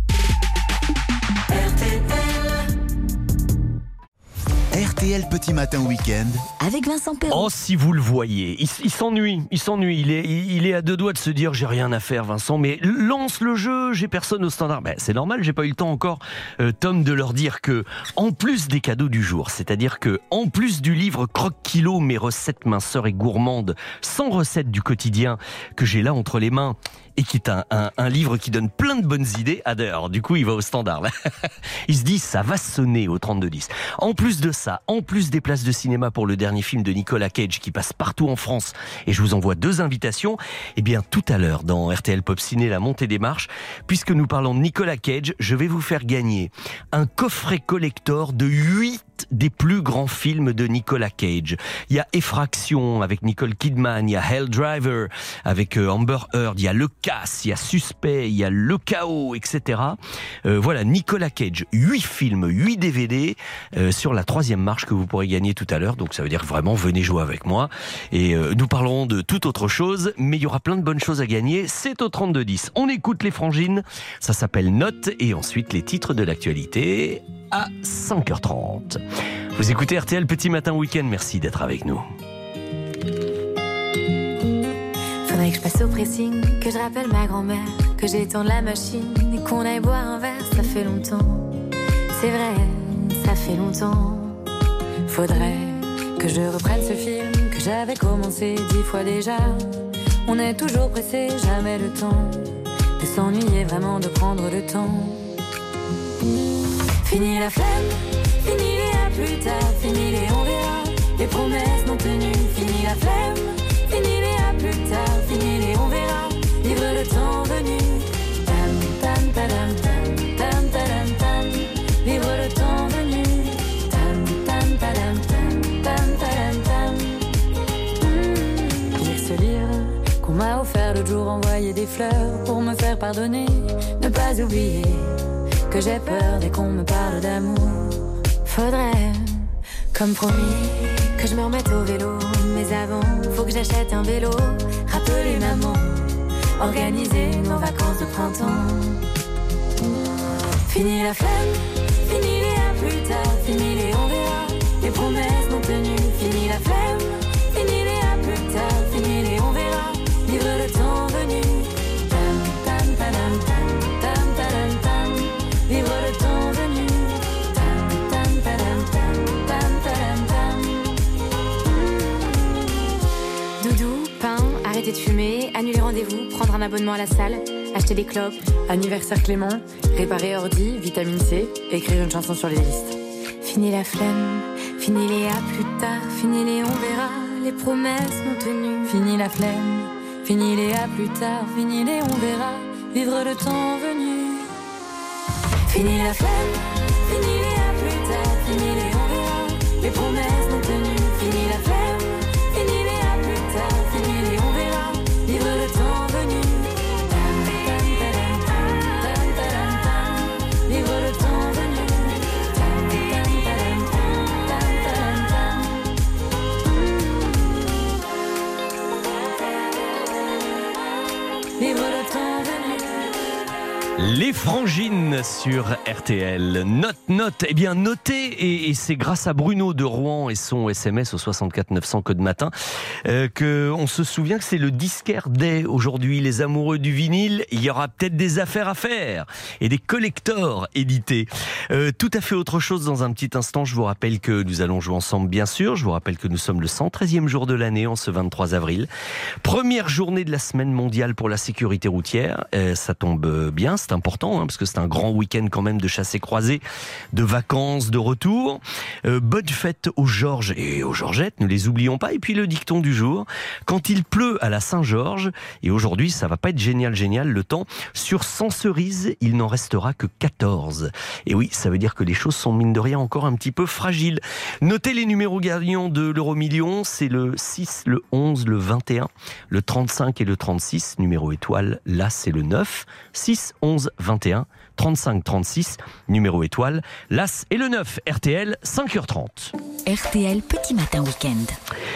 R T L Petit Matin Week-end avec Vincent Perrault. Oh, si vous le voyez, il, il s'ennuie, il s'ennuie. Il est, il est à deux doigts de se dire j'ai rien à faire, Vincent, mais lance le jeu, j'ai personne au standard. Ben, c'est normal, j'ai pas eu le temps encore, euh, Tom, de leur dire que, en plus des cadeaux du jour, c'est-à-dire que, en plus du livre Croque-Kilo, mes recettes minceurs et gourmandes, sans recettes du quotidien que j'ai là entre les mains, et qui est un, un, un livre qui donne plein de bonnes idées. Ah d'ailleurs, du coup, il va au standard. Là. Il se dit, ça va sonner au trente-deux dix. En plus de ça, en plus des places de cinéma pour le dernier film de Nicolas Cage qui passe partout en France, et je vous envoie deux invitations, eh bien tout à l'heure dans R T L Pop Ciné, la montée des marches, puisque nous parlons de Nicolas Cage, je vais vous faire gagner un coffret collector de huit des plus grands films de Nicolas Cage. Il y a Effraction avec Nicole Kidman, il y a Hell Driver avec Amber Heard, il y a Le Casse, il y a Suspect, il y a Le Chaos, et cetera. Euh, voilà, Nicolas Cage, huit films, huit D V D euh, sur la troisième marche que vous pourrez gagner tout à l'heure. Donc ça veut dire vraiment venez jouer avec moi. Et euh, nous parlerons de toute autre chose, mais il y aura plein de bonnes choses à gagner. C'est au trente-deux dix. On écoute les Frangines, ça s'appelle Note, et ensuite les titres de l'actualité à cinq heures trente. Vous écoutez R T L Petit Matin Week-end, merci d'être avec nous. Faudrait que je passe au pressing, que je rappelle ma grand-mère, que j'étende la machine et qu'on aille boire un verre, ça fait longtemps. C'est vrai, ça fait longtemps. Faudrait que je reprenne ce film que j'avais commencé dix fois déjà. On est toujours pressé, jamais le temps de s'ennuyer, vraiment de prendre le temps. Fini la flemme, fini les à plus tard, fini les on verra, les promesses non tenues. Fini la flemme, fini les à plus tard, fini les on verra, livre le temps venu. Tam tam tadam tam tam tadam tam, livre le temps venu. Tam tam tadam tam tam tadam tam. Mmh. Lire ce livre qu'on m'a offert l'autre jour, envoyer des fleurs pour me faire pardonner, ne pas oublier que j'ai peur dès qu'on me parle d'amour. Faudrait, comme promis, que je me remette au vélo. Mais avant, faut que j'achète un vélo. Rappeler maman, organiser nos vacances de printemps. Fini la flemme, fini les à plus tard, fini les on verra, les promesses non tenues. Fini la flemme, fini les à plus tard, fini les on verra, livre le temps venu. Tam tam tadam tam tam tadam tam, livre le temps venu. Tam tam tadam tam tam tadam tam. Doudou, pain, arrêter de fumer, annuler rendez-vous, prendre un abonnement à la salle, acheter des clopes. Anniversaire Clément, réparer ordi, vitamine C, écrire une chanson sur les listes. Fini la flemme, fini les à plus tard, fini les on verra, les promesses non tenues. Fini la flemme, fini les à plus tard, fini les on verra, vivre le temps venu. Fini la flemme, fini les à plus tard, fini les on verra, les promesses non tenues. Fini la flemme, fini les à plus tard, fini les on verra, vivre le temps venu. Tam, tam, tadam, tam, tam, tadam, tam, vivre le temps venu. Tam, tam, tadam, tam, tam, tadam, tam. Vivre le temps venu. Les Frangines sur R T L. Note, note, eh bien notez, et, et c'est grâce à Bruno de Rouen et son S M S au soixante-quatre neuf cents code matin euh, qu'on se souvient que c'est le disquaire day aujourd'hui. Les amoureux du vinyle, il y aura peut-être des affaires à faire et des collectors édités. Euh, tout à fait autre chose dans un petit instant. Je vous rappelle que nous allons jouer ensemble, bien sûr. Je vous rappelle que nous sommes le cent treizième jour de l'année en ce vingt-trois avril. Première journée de la semaine mondiale pour la sécurité routière. Euh, ça tombe bien. C'est important hein, parce que c'est un grand week-end quand même de chassés croisés, de vacances, de retour. Euh, bonne fête aux Georges et aux Georgettes, ne les oublions pas. Et puis le dicton du jour, quand il pleut à la Saint-Georges, et aujourd'hui ça va pas être génial génial le temps, sur cent cerises il n'en restera que quatorze. Et oui, ça veut dire que les choses sont mine de rien encore un petit peu fragiles. Notez les numéros gagnants de l'euro million, c'est le six, le onze, le vingt et un, le trente-cinq et le trente-six. Numéro étoile, là c'est le neuf, six, onze, vingt et un, trente-cinq, trente-six, numéro étoile, l'As et le neuf, R T L, cinq heures trente. R T L Petit Matin Week-end.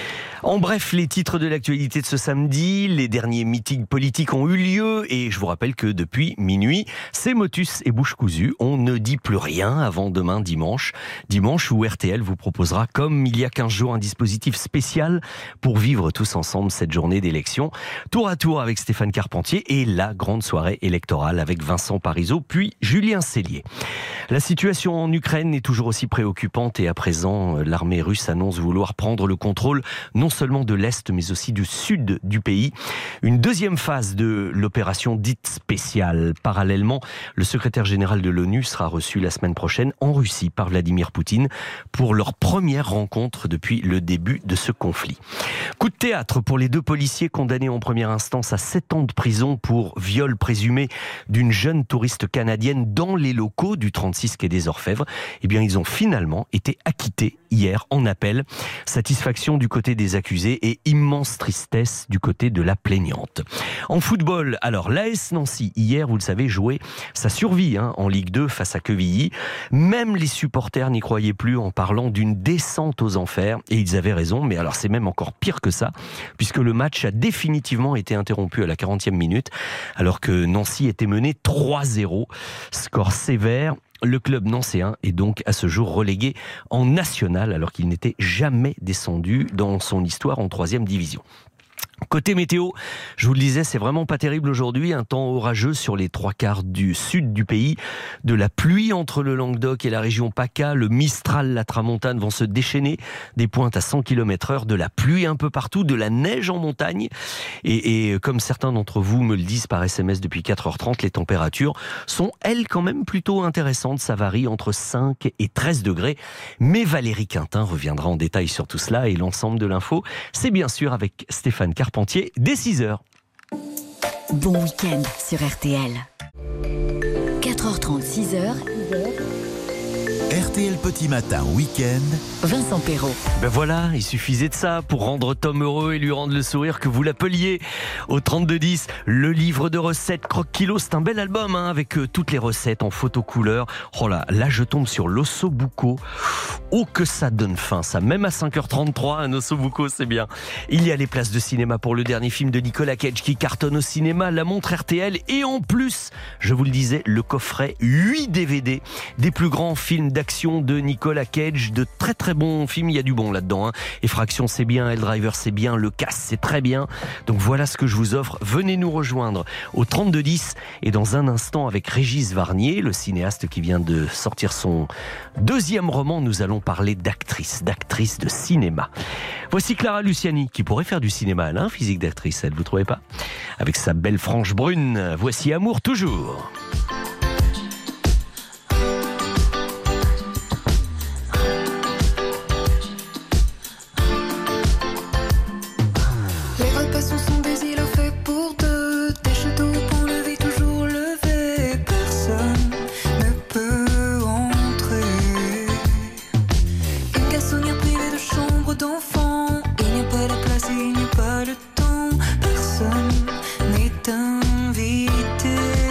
En bref, les titres de l'actualité de ce samedi, les derniers meetings politiques ont eu lieu et je vous rappelle que depuis minuit, c'est motus et bouche cousue. On ne dit plus rien avant demain dimanche. Dimanche où R T L vous proposera, comme il y a quinze jours, un dispositif spécial pour vivre tous ensemble cette journée d'élection. Tour à tour avec Stéphane Carpentier et la grande soirée électorale avec Vincent Parisot puis Julien Cellier. La situation en Ukraine est toujours aussi préoccupante et à présent, l'armée russe annonce vouloir prendre le contrôle non seulement de l'Est mais aussi du Sud du pays. Une deuxième phase de l'opération dite spéciale. Parallèlement, le secrétaire général de l'ONU sera reçu la semaine prochaine en Russie par Vladimir Poutine pour leur première rencontre depuis le début de ce conflit. Coup de théâtre pour les deux policiers condamnés en première instance à sept ans de prison pour viol présumé d'une jeune touriste canadienne dans les locaux du trente-six quai des Orfèvres. Eh bien, ils ont finalement été acquittés hier en appel. Satisfaction du côté des accusés et immense tristesse du côté de la plaignante. En football, alors l'A S Nancy, hier, vous le savez, jouait sa survie hein, en Ligue deux face à Quevilly. Même les supporters n'y croyaient plus en parlant d'une descente aux enfers. Et ils avaient raison, mais alors c'est même encore pire que ça, puisque le match a définitivement été interrompu à la quarantième minute, alors que Nancy était mené trois zéro. Score sévère. Le club nancéen est donc à ce jour relégué en national alors qu'il n'était jamais descendu dans son histoire en troisième division. Côté météo, je vous le disais, c'est vraiment pas terrible aujourd'hui. Un temps orageux sur les trois quarts du sud du pays. De la pluie entre le Languedoc et la région PACA. Le Mistral, la Tramontane vont se déchaîner. Des pointes à cent kilomètres heure. De la pluie un peu partout. De la neige en montagne. Et, et comme certains d'entre vous me le disent par S M S depuis quatre heures trente, les températures sont, elles, quand même plutôt intéressantes. Ça varie entre cinq et treize degrés. Mais Valérie Quintin reviendra en détail sur tout cela et l'ensemble de l'info. C'est bien sûr avec Stéphane Carpentier dès six heures. Bon week-end sur R T L. quatre heures trente, six heures. R T L Petit Matin Week-end. Vincent Perrault. Ben voilà, il suffisait de ça pour rendre Tom heureux et lui rendre le sourire que vous l'appeliez au trente-deux dix. Le livre de recettes Croque Kilo, c'est un bel album hein, avec euh, toutes les recettes en photo couleur. Oh là, là je tombe sur l'ossobuco. Oh que ça donne faim ça, même à cinq heures trente-trois, un ossobuco c'est bien. Il y a les places de cinéma pour le dernier film de Nicolas Cage qui cartonne au cinéma, la montre R T L et en plus, je vous le disais, le coffret huit D V D des plus grands films d'action de Nicolas Cage, de très très bons films, il y a du bon là-dedans. Hein. Effraction c'est bien, Helldriver c'est bien, Le Casse c'est très bien. Donc voilà ce que je vous offre. Venez nous rejoindre au trente-deux dix et dans un instant avec Régis Varnier, le cinéaste qui vient de sortir son deuxième roman, nous allons parler d'actrice, d'actrice de cinéma. Voici Clara Luciani qui pourrait faire du cinéma, elle a un physique d'actrice, elle, vous trouvez pas ? Avec sa belle frange brune, voici Amour toujours. Les repas sont des îlots faits pour deux, des châteaux pour lever, toujours lever. Personne ne peut entrer. Une garçonnière privée de chambre d'enfant. Il n'y a pas de place et il n'y a pas de temps. Personne n'est invité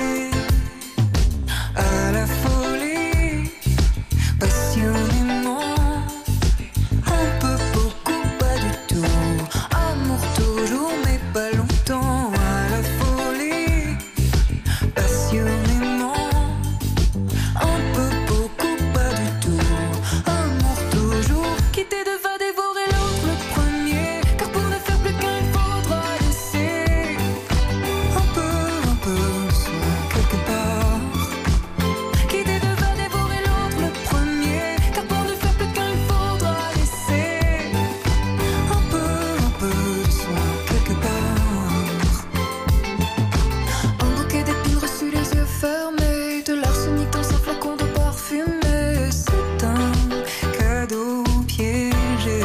à la folie, passionnément. Un peu, beaucoup, pas du tout. Amour toujours, mais pas longtemps. À la folie, passionnément. Un peu, beaucoup, pas du tout. Amour toujours. Quitter de va dévorer l'autre le premier. Car pour ne faire plus qu'un, il faudra laisser un peu, un peu de soi quelque part. Quitter de va dévorer l'autre le premier. Car pour ne faire plus qu'un, il faudra laisser un peu, un peu de soi quelque part. Un bouquet d'épines reçu les yeux fermés. De l'arsenic dans un flacon de parfumé. C'est un cadeau piégé.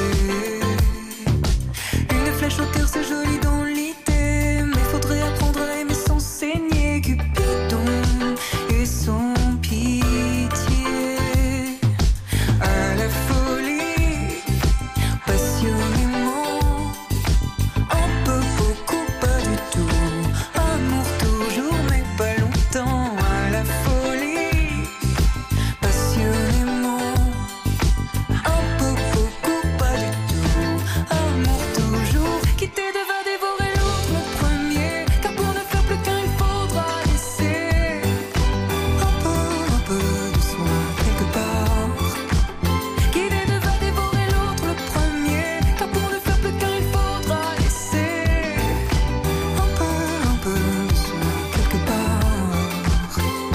Une flèche au cœur, c'est joli dans l'idée. Mais faudrait apprendre à aimer sans saigner. Cupidon et sans pitié. À la folie, passionnément. Un peu, beaucoup, pas du tout. Amour toujours, mais pas longtemps. À la folie, passionnément. Un peu, beaucoup, pas du tout. Amour toujours. Quitter de va dévorer l'autre le premier. Car pour ne faire plus qu'un, il faudra laisser un peu, un peu de soi quelque part. Quitter de va dévorer l'autre le premier. Car pour ne faire plus qu'un, il faudra laisser un peu, un peu de soi quelque part.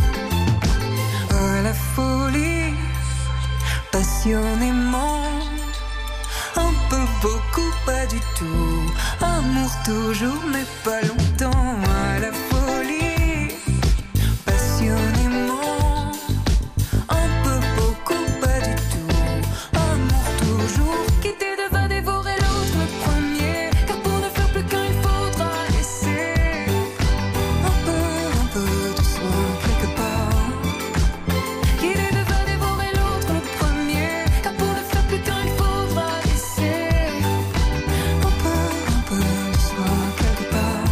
À la folie, passionnément. Un peu, beaucoup, pas du tout. Amour toujours, mais pas longtemps. À la folie, passionnément. Un peu, beaucoup, pas du tout. Amour toujours. Quitter de va dévorer l'autre le premier. Car pour ne faire plus qu'un, il faudra laisser un peu, un peu de soi quelque part. Quitter de va dévorer l'autre le premier. Car pour ne faire plus qu'un, il faudra laisser un peu, un peu de soi quelque part.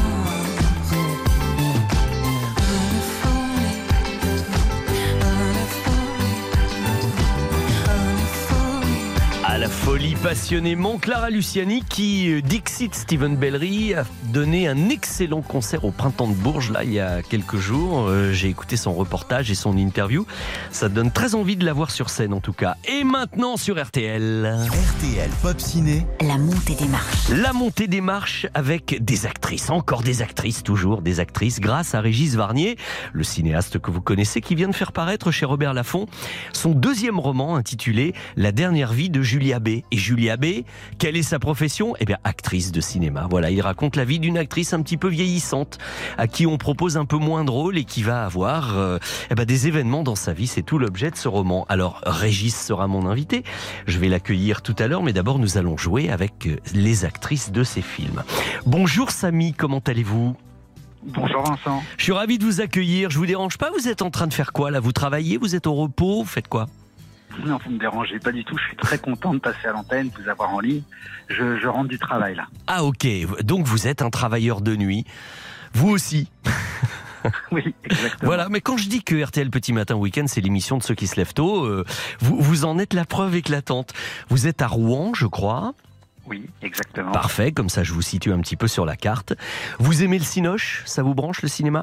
À la folie passionnément, Clara Luciani qui, dixit Stephen Bellery, a donné un excellent concert au Printemps de Bourges là il y a quelques jours. Euh, j'ai écouté son reportage et son interview. Ça donne très envie de la voir sur scène en tout cas. Et maintenant sur R T L. R T L Pop Ciné. La montée des marches. La montée des marches avec des actrices, encore des actrices, toujours des actrices, grâce à Régis Varnier, le cinéaste que vous connaissez, qui vient de faire paraître chez Robert Laffont son deuxième roman intitulé La dernière vie de Julia B. Et Julia B, quelle est sa profession ? Eh bien, actrice de cinéma. Voilà, il raconte la vie d'une actrice un petit peu vieillissante, à qui on propose un peu moins de rôle et qui va avoir euh, eh ben, des événements dans sa vie. C'est tout l'objet de ce roman. Alors, Régis sera mon invité. Je vais l'accueillir tout à l'heure, mais d'abord, nous allons jouer avec les actrices de ces films. Bonjour Samy, comment allez-vous ? Bonjour Vincent. Je suis ravi de vous accueillir. Je vous dérange pas ? Vous êtes en train de faire quoi là ? Vous travaillez ? Vous êtes au repos ? Vous faites quoi ? Non, vous ne me dérangez pas du tout. Je suis très content de passer à l'antenne, de vous avoir en ligne. Je, je rentre du travail là. Ah ok, donc vous êtes un travailleur de nuit. Vous aussi. Oui, exactement. Voilà, mais quand je dis que R T L Petit Matin Week-end, c'est l'émission de ceux qui se lèvent tôt, euh, vous, vous en êtes la preuve éclatante. Vous êtes à Rouen, je crois. Oui, exactement. Parfait, comme ça je vous situe un petit peu sur la carte. Vous aimez le cinoche ? Ça vous branche le cinéma ?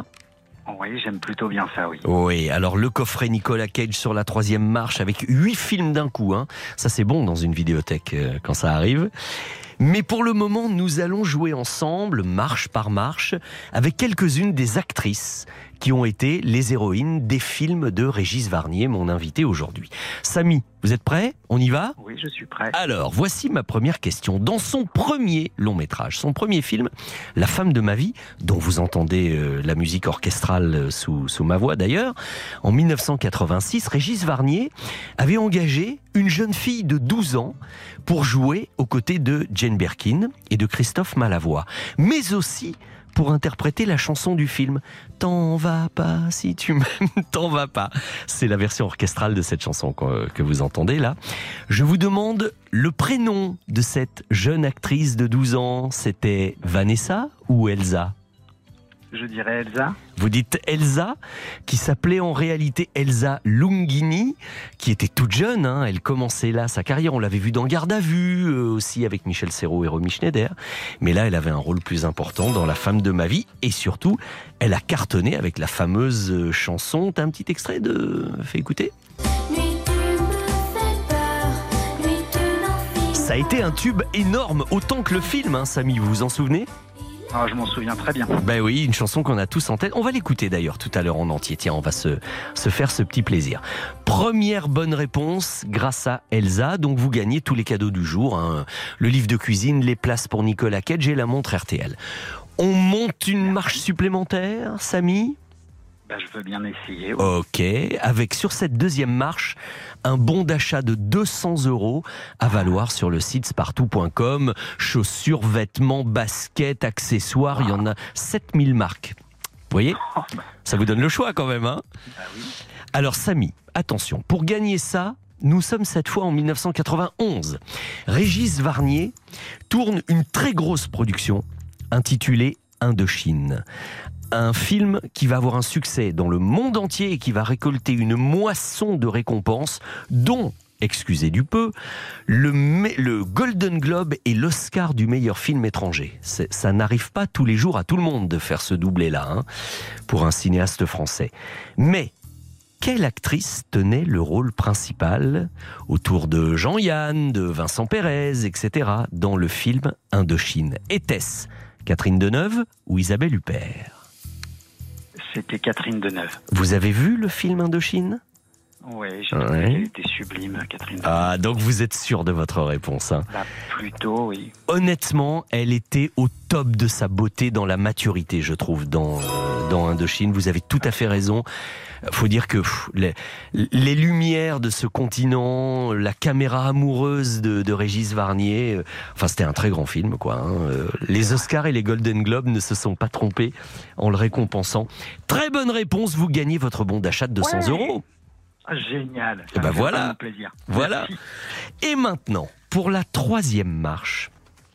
Oui, j'aime plutôt bien ça, oui. Oui, alors le coffret Nicolas Cage sur la troisième marche avec huit films d'un coup. Hein. Ça, c'est bon dans une vidéothèque euh, quand ça arrive. Mais pour le moment, nous allons jouer ensemble, marche par marche, avec quelques-unes des actrices qui ont été les héroïnes des films de Régis Varnier, mon invité aujourd'hui. Samy, vous êtes prêt ? On y va ? Oui, je suis prêt. Alors, voici ma première question. Dans son premier long métrage, son premier film, La femme de ma vie, dont vous entendez euh, la musique orchestrale sous, sous ma voix d'ailleurs, en mille neuf cent quatre-vingt-six, Régis Varnier avait engagé une jeune fille de douze ans pour jouer aux côtés de Jane Birkin et de Christophe Malavoie, mais aussi pour interpréter la chanson du film « T'en vas pas si tu m'aimes, t'en vas pas ». C'est la version orchestrale de cette chanson que vous entendez là. Je vous demande le prénom de cette jeune actrice de douze ans. C'était Vanessa ou Elsa ? Je dirais Elsa. Vous dites Elsa, qui s'appelait en réalité Elsa Lunghini, qui était toute jeune, hein, elle commençait là sa carrière, on l'avait vue dans Garde à vue, euh, aussi avec Michel Serrault et Romy Schneider, mais là elle avait un rôle plus important dans La femme de ma vie, et surtout, elle a cartonné avec la fameuse chanson. T'as un petit extrait de... Fais écouter. Ça a été un tube énorme, autant que le film, hein, Samy, vous vous en souvenez ? Ah, je m'en souviens très bien. Ben oui, une chanson qu'on a tous en tête. On va l'écouter d'ailleurs tout à l'heure en entier. Tiens, on va se, se faire ce petit plaisir. Première bonne réponse grâce à Elsa. Donc vous gagnez tous les cadeaux du jour. Hein. Le livre de cuisine, les places pour Nicolas Cage et la montre R T L. On monte une marche supplémentaire, Samy ? Ben, je veux bien essayer. Oui. Ok, avec sur cette deuxième marche, un bon d'achat de deux cents euros à valoir sur le site spartou point com. Chaussures, vêtements, baskets, accessoires, il y en a sept mille marques. Vous voyez ? Ça vous donne le choix quand même, hein ? Ah oui. Alors Samy, attention, pour gagner ça, nous sommes cette fois en mille neuf cent quatre-vingt-onze. Régis Varnier tourne une très grosse production intitulée Indochine. Un film qui va avoir un succès dans le monde entier et qui va récolter une moisson de récompenses, dont, excusez du peu, le, le Golden Globe et l'Oscar du meilleur film étranger. C'est, ça n'arrive pas tous les jours à tout le monde de faire ce doublé-là, hein, pour un cinéaste français. Mais quelle actrice tenait le rôle principal autour de Jean-Yann, de Vincent Pérez, et cetera dans le film Indochine ? Était-ce Catherine Deneuve ou Isabelle Huppert ? C'était Catherine Deneuve. Vous avez vu le film Indochine ? Oui, j'ai trouvé ouais. qu'elle était sublime, Catherine Deneuve. Ah, donc vous êtes sûr de votre réponse, hein ? Bah, plutôt, oui. Honnêtement, elle était au top de sa beauté dans la maturité, je trouve, dans, euh, dans Indochine. Vous avez tout à fait raison. Faut dire que pff, les, les lumières de ce continent, la caméra amoureuse de, de Régis Varnier, euh, enfin c'était un très grand film, quoi. Hein. Euh, les Oscars et les Golden Globes ne se sont pas trompés en le récompensant. Très bonne réponse, vous gagnez votre bon d'achat de deux cents euros. Ah, génial. Et ben voilà. Plaisir. Voilà. Merci. Et maintenant, pour la troisième marche,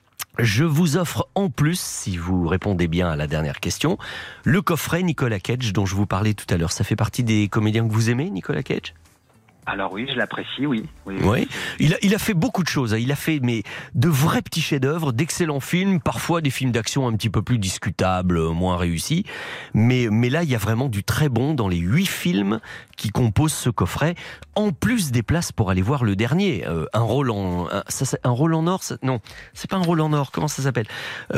je vous offre en plus, si vous répondez bien à la dernière question, le coffret Nicolas Cage dont je vous parlais tout à l'heure. Ça fait partie des comédiens que vous aimez, Nicolas Cage ? Alors oui, je l'apprécie, oui. Oui, oui. oui. Il, a, il a fait beaucoup de choses. Il a fait mais, de vrais petits chefs-d'œuvre, d'excellents films, parfois des films d'action un petit peu plus discutables, moins réussis. Mais, mais là, il y a vraiment du très bon dans les huit films qui composent ce coffret, en plus des places pour aller voir le dernier. Euh, un rôle en un, ça, un rôle en or ça, non, c'est pas un rôle en or. Comment ça s'appelle ?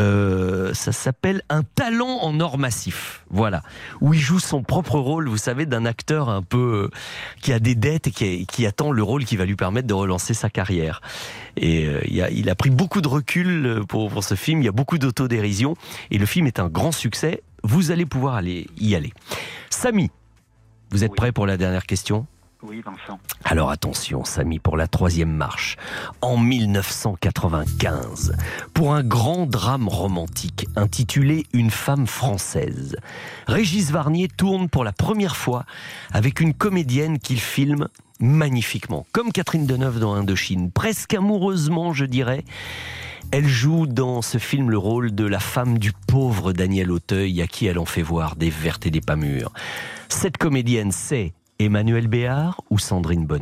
euh, Ça s'appelle Un talent en or massif. Voilà, où il joue son propre rôle. Vous savez, d'un acteur un peu euh, qui a des dettes et qui, qui attend le rôle qui va lui permettre de relancer sa carrière. Et euh, il, a, il a pris beaucoup de recul pour, pour ce film. Il y a beaucoup d'autodérision et le film est un grand succès. Vous allez pouvoir aller y aller. Samy, vous êtes oui. prêt pour la dernière question ? Oui, Vincent. Alors attention, Samy, pour la troisième marche. En mille neuf cent quatre-vingt-quinze, pour un grand drame romantique intitulé Une femme française, Régis Varnier tourne pour la première fois avec une comédienne qu'il filme magnifiquement, comme Catherine Deneuve dans Indochine, presque amoureusement, je dirais. Elle joue dans ce film le rôle de la femme du pauvre Daniel Auteuil, à qui elle en fait voir des vertes et des pas mûres. Cette comédienne, c'est Emmanuelle Béard ou Sandrine Bonner ?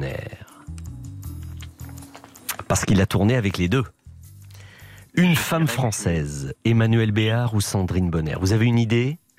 Parce qu'il a tourné avec les deux. Une femme française, Emmanuelle Béard ou Sandrine Bonner ? Vous avez une idée ?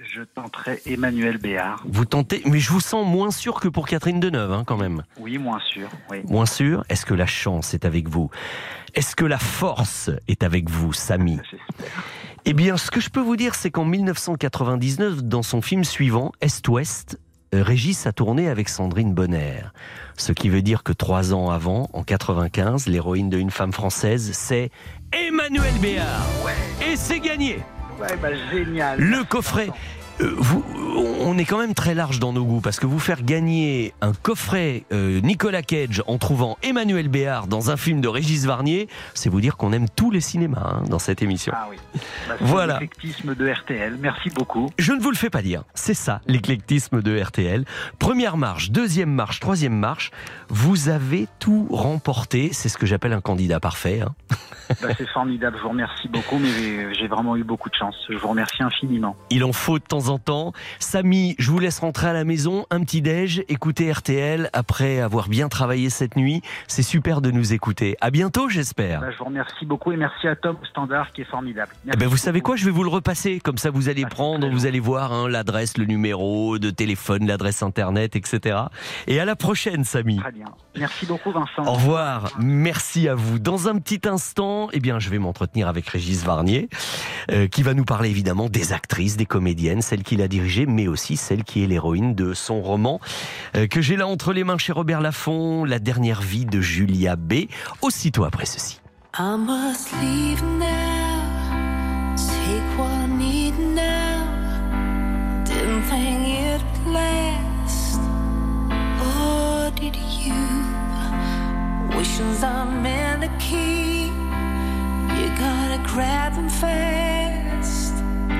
Je tenterai Emmanuel Béard. Vous tentez, mais je vous sens moins sûr que pour Catherine Deneuve, hein, quand même. Oui, moins sûr. Oui. Moins sûr. Est-ce que la chance est avec vous? Est-ce que la force est avec vous, Samy? J'espère. Eh bien, ce que je peux vous dire, c'est qu'en mille neuf cent quatre-vingt-dix-neuf, dans son film suivant, Est-Ouest, Régis a tourné avec Sandrine Bonner. Ce qui veut dire que trois ans avant, en quatre-vingt-quinze, l'héroïne de Une femme française, c'est Emmanuel Béard. Ouais. Et c'est gagné. Ouais, bah génial. Le coffret. Euh, vous, on est quand même très large dans nos goûts parce que vous faire gagner un coffret euh, Nicolas Cage en trouvant Emmanuel Béard dans un film de Régis Varnier, c'est vous dire qu'on aime tous les cinémas hein, dans cette émission. Ah oui. Bah, c'est voilà. l'éclectisme de R T L. Merci beaucoup. Je ne vous le fais pas dire. C'est ça, l'éclectisme de R T L. Première marche, deuxième marche, troisième marche. Vous avez tout remporté. C'est ce que j'appelle un candidat parfait. Hein. Bah, c'est formidable. Je vous remercie beaucoup, mais j'ai vraiment eu beaucoup de chance. Je vous remercie infiniment. Il en faut de temps en temps. Samy, je vous laisse rentrer à la maison, un petit déj, écoutez R T L après avoir bien travaillé cette nuit. C'est super de nous écouter. À bientôt, j'espère. Bah, je vous remercie beaucoup et merci à Tom Standard qui est formidable. Eh ben, vous savez quoi, je vais vous le repasser. Comme ça, vous allez ah, prendre, vous allez voir hein, l'adresse, le numéro de téléphone, l'adresse internet, et cetera. Et à la prochaine, Samy. Très bien. Merci beaucoup, Vincent. Au revoir. Merci à vous. Dans un petit instant, eh bien, je vais m'entretenir avec Régis Varnier, euh, qui va nous parler évidemment des actrices, des comédiennes, celles qu'il a dirigées, mais aussi celle qui est l'héroïne de son roman euh, que j'ai là entre les mains chez Robert Laffont, La dernière vie de Julia B. Aussitôt après ceci. I must leave now, take what I need now. Didn't think it'd last, or did you? Wishes are meant to keep, you gotta grab them fast.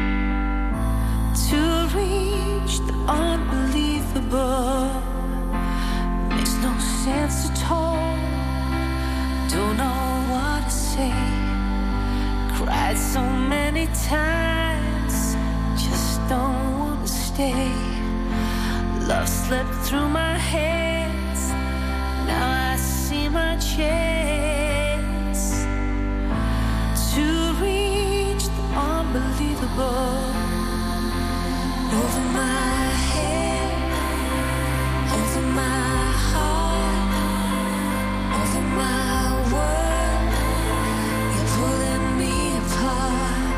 To reach the unbelievable makes no sense at all. Don't know what to say. Cried so many times, just don't wanna stay. Love slipped through my hands, now I see my chance to reach the unbelievable. Over my head, over my heart, over my world, you're pulling me apart.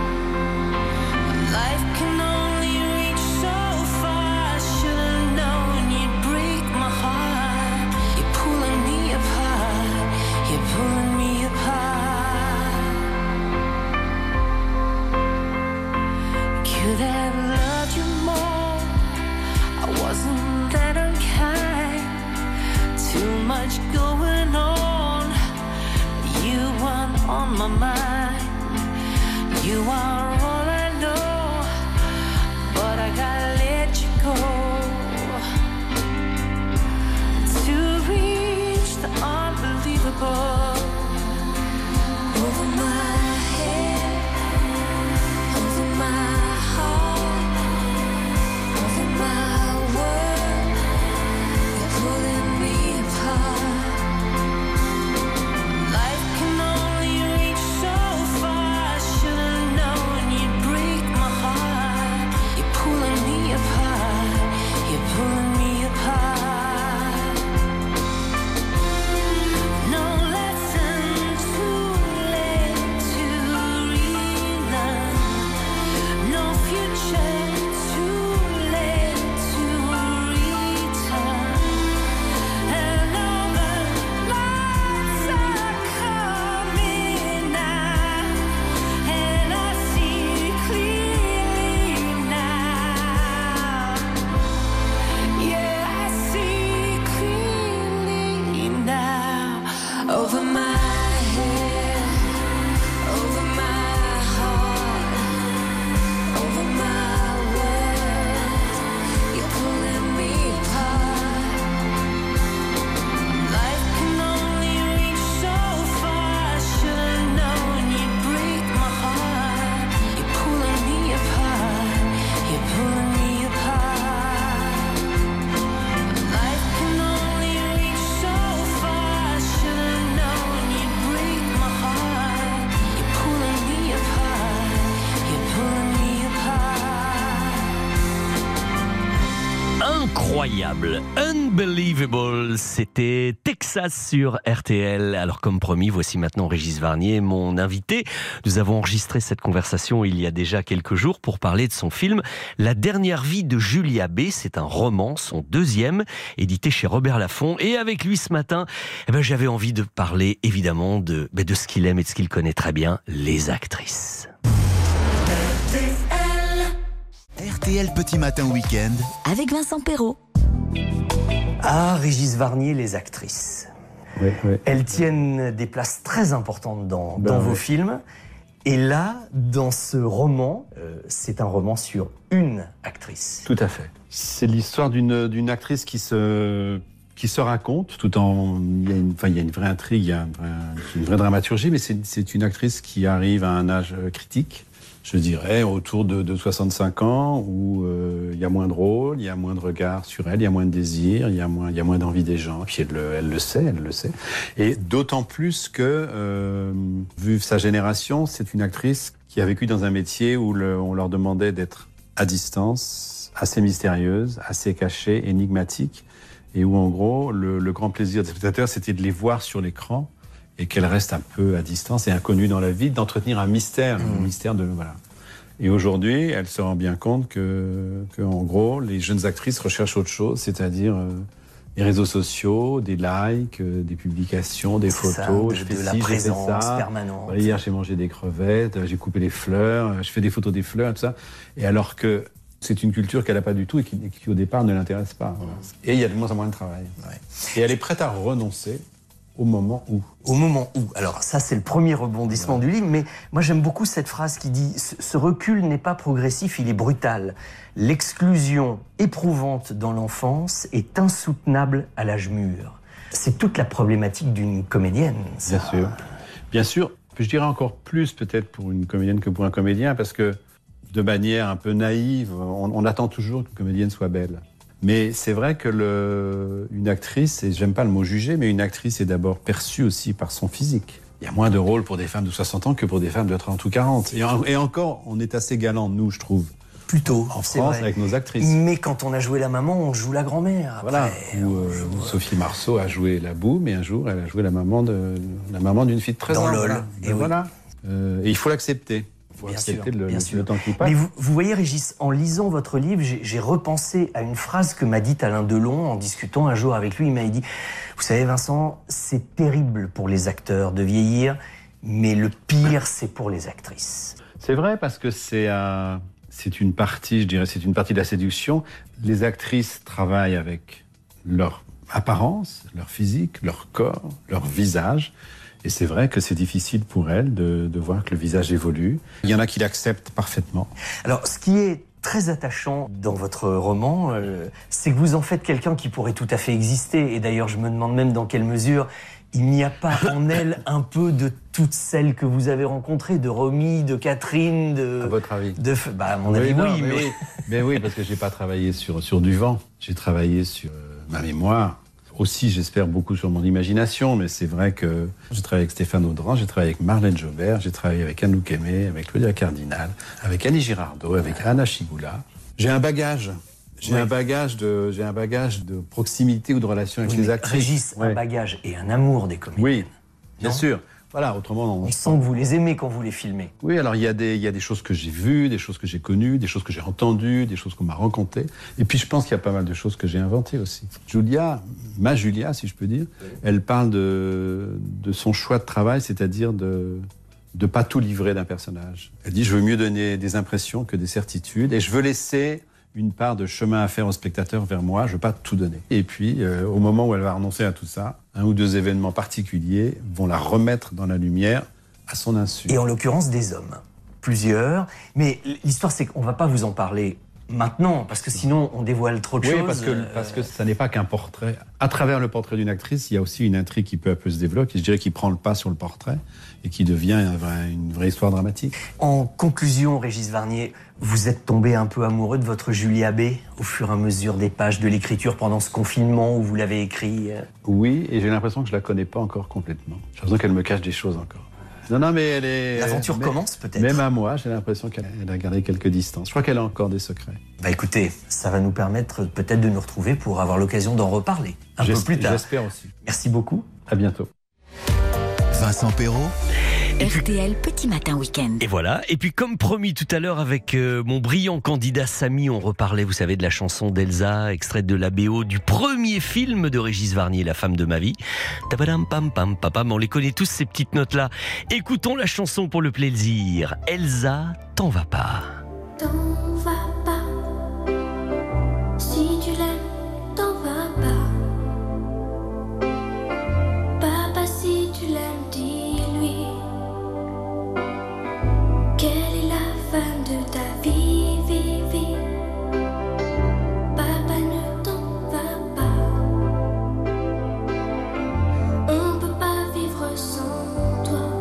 Life can only reach so far. Should've known you'd break my heart. You're pulling me apart. You're pulling me apart. Could have loved you more. I wasn't that unkind. Too much going on. You weren't on my mind. You are all I know, but I gotta let you go to reach the unbelievable. Over my head, over my heart, over my world, you're pulling me apart. Life can only reach so far. Should've known incroyable, unbelievable, c'était Texas sur R T L. Alors comme promis, voici maintenant Régis Varnier, mon invité. Nous avons enregistré cette conversation il y a déjà quelques jours pour parler de son film La dernière vie de Julia B. C'est un roman, son deuxième, édité chez Robert Laffont. Et avec lui ce matin, eh ben, j'avais envie de parler évidemment de, de ce qu'il aime et de ce qu'il connaît très bien, les actrices. R T L Petit Matin Week-end avec Vincent Perrault. Ah, Régis Varnier, les actrices. Oui, oui. Elles tiennent des places très importantes dans, Ben dans oui. vos films. Et là, dans ce roman, euh, c'est un roman sur une actrice. Tout à fait. C'est l'histoire d'une d'une actrice qui se qui se raconte, tout en il y a une, enfin, il y a une vraie intrigue, il y a une vraie, une vraie dramaturgie, mais c'est c'est une actrice qui arrive à un âge critique. Je dirais autour de, de soixante-cinq ans, où euh, il y a moins de rôle, il y a moins de regard sur elle, il y a moins de désir, il y a moins, il y a moins d'envie des gens. Puis elle le, elle le sait, elle le sait. Et d'autant plus que, euh, vu sa génération, c'est une actrice qui a vécu dans un métier où le, on leur demandait d'être à distance, assez mystérieuse, assez cachée, énigmatique, et où en gros, le, le grand plaisir des spectateurs, c'était de les voir sur l'écran, et qu'elle reste un peu à distance et inconnue dans la vie, d'entretenir un mystère, mmh. un mystère de voilà. Et aujourd'hui, elle se rend bien compte que, que, en gros, les jeunes actrices recherchent autre chose, c'est-à-dire euh, les réseaux sociaux, des likes, euh, des publications, des C'est photos. ça, je de, fais de ci, la je fais présence ça. permanente. Voilà, hier, j'ai mangé des crevettes, j'ai coupé les fleurs, je fais des photos des fleurs, tout ça. Et alors que c'est une culture qu'elle n'a pas du tout et qui, qui, au départ, ne l'intéresse pas. Voilà. Et il y a de moins en moins de travail. Ouais. Et elle est prête à renoncer. Au moment où. Au moment où. Alors ça, c'est le premier rebondissement ouais. du livre, mais moi j'aime beaucoup cette phrase qui dit « Ce recul n'est pas progressif, il est brutal. L'exclusion éprouvante dans l'enfance est insoutenable à l'âge mûr. » C'est toute la problématique d'une comédienne, ça. Bien sûr. Bien sûr, je dirais encore plus peut-être pour une comédienne que pour un comédien, parce que de manière un peu naïve, on, on attend toujours qu'une comédienne soit belle. Mais c'est vrai que le, une actrice, et j'aime pas le mot juger, mais une actrice est d'abord perçue aussi par son physique. Il y a moins de rôles pour des femmes de soixante ans que pour des femmes de trente ou quarante. Et, en, et encore, on est assez galants, nous, je trouve. Plutôt, en c'est France, vrai. avec nos actrices. Mais quand on a joué la maman, on joue la grand-mère. Après, voilà. Ou, euh, joue... Sophie Marceau a joué la boue, mais un jour, elle a joué la maman de la maman d'une fille de treize ans. Dans LOL. Voilà. Et, et oui. voilà. Euh, et il faut l'accepter. Faut bien accepter sûr, le, bien le, sûr. le temps qui passe. Mais vous, vous voyez, Régis, en lisant votre livre, j'ai, j'ai repensé à une phrase que m'a dite Alain Delon en discutant un jour avec lui. Il m'avait dit « Vous savez, Vincent, c'est terrible pour les acteurs de vieillir, mais le pire, c'est pour les actrices. » C'est vrai, parce que c'est, euh, c'est une partie, je dirais, c'est une partie de la séduction. Les actrices travaillent avec leur apparence, leur physique, leur corps, leur visage. Et c'est vrai que c'est difficile pour elles de, de voir que le visage évolue. Il y en a qui l'acceptent parfaitement. Alors, ce qui est très attachant dans votre roman, euh, c'est que vous en faites quelqu'un qui pourrait tout à fait exister. Et d'ailleurs, je me demande même dans quelle mesure il n'y a pas en elle un peu de toutes celles que vous avez rencontrées, de Romy, de Catherine, de... À votre avis? De, bah, à mon avis, oui, non, oui. Mais, mais... oui. mais oui, parce que j'ai pas travaillé sur, sur du vent. J'ai travaillé sur euh, ma mémoire. Aussi, j'espère beaucoup sur mon imagination, mais c'est vrai que j'ai travaillé avec Stéphane Audran, j'ai travaillé avec Marlène Jobert, j'ai travaillé avec Anouk Aimé, avec Claudia Cardinal, avec Annie Girardot, avec Anna Chigula. J'ai un bagage. J'ai oui. un bagage de, j'ai un bagage de proximité ou de relation avec oui, les actrices. Régis, ouais. un bagage et un amour des comédiens. Oui, bien non sûr. Voilà, autrement, on... on sent que vous les aimez quand vous les filmez. Oui, alors il y a des, il y a des choses que j'ai vues, des choses que j'ai connues, des choses que j'ai entendues, des choses qu'on m'a racontées. Et puis je pense qu'il y a pas mal de choses que j'ai inventées aussi. Julia, ma Julia, si je peux dire, elle parle de, de son choix de travail, c'est-à-dire de de pas tout livrer d'un personnage. Elle dit, je veux mieux donner des impressions que des certitudes, et je veux laisser une part de chemin à faire au spectateur vers moi, je veux pas tout donner. Et puis, euh, au moment où elle va renoncer à tout ça, un ou deux événements particuliers vont la remettre dans la lumière à son insu. Et en l'occurrence des hommes, plusieurs. Mais l'histoire, c'est qu'on va pas vous en parler maintenant, parce que sinon on dévoile trop de oui, choses. Oui, parce que, parce que ça n'est pas qu'un portrait. À travers le portrait d'une actrice, il y a aussi une intrigue qui peu à peu se développe, et je dirais qui prend le pas sur le portrait, et qui devient une vraie, une vraie histoire dramatique. En conclusion, Régis Varnier, vous êtes tombé un peu amoureux de votre Julia B au fur et à mesure des pages de l'écriture pendant ce confinement où vous l'avez écrit? Oui, et j'ai l'impression que je la connais pas encore complètement. J'ai l'impression qu'elle me cache des choses encore. Non, non, mais elle est. L'aventure mais- commence peut-être. Même à moi, j'ai l'impression qu'elle elle a gardé quelques distances. Je crois qu'elle a encore des secrets. Bah écoutez, ça va nous permettre peut-être de nous retrouver pour avoir l'occasion d'en reparler un peu J'es- plus tard. J'espère aussi. Merci beaucoup. À bientôt. Vincent Perrault. R T L Petit Matin Week-end. Et voilà. Et puis, comme promis tout à l'heure avec euh, mon brillant candidat Samy, on reparlait, vous savez, de la chanson d'Elsa, extraite de la B O du premier film de Régis Varnier, La femme de ma vie. Tabadam pam pam papam. On les connaît tous, ces petites notes-là. Écoutons la chanson pour le plaisir. Elsa, t'en vas pas. T'en vas pas. Si tu l'aimes, t'en vas pas. Papa, si tu l'aimes, dis-lui qu'elle est la femme de ta vie, vie, vie. Papa, ne t'en va pas. On peut pas vivre sans toi.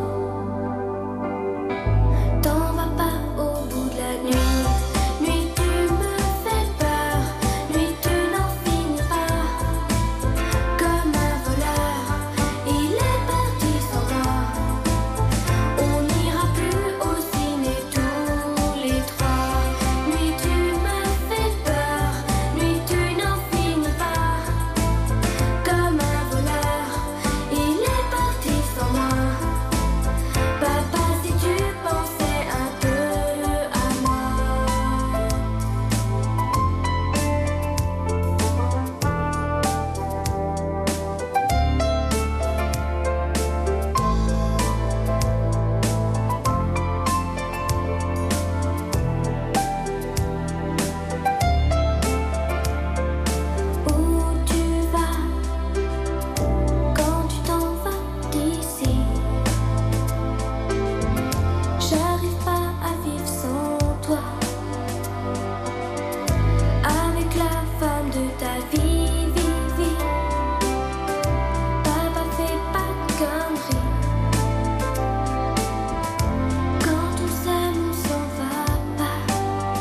T'en vas pas au bout de la nuit. Nuit, tu me fais peur. Nuit, tu n'en finis pas. Comme un voleur, il est parti sans moi. On n'ira plus au ciné tous les trois. Nuit, tu me fais peur. Nuit, tu n'en finis pas. Comme un voleur, il est parti sans moi. Papa, si tu pensais un peu à moi. Où tu vas quand tu t'en vas d'ici? J'arrive pas à vivre sans toi. Avec la femme de ta vie, vie, vie. Papa, fais pas de conneries. Quand on s'aime, on s'en va pas.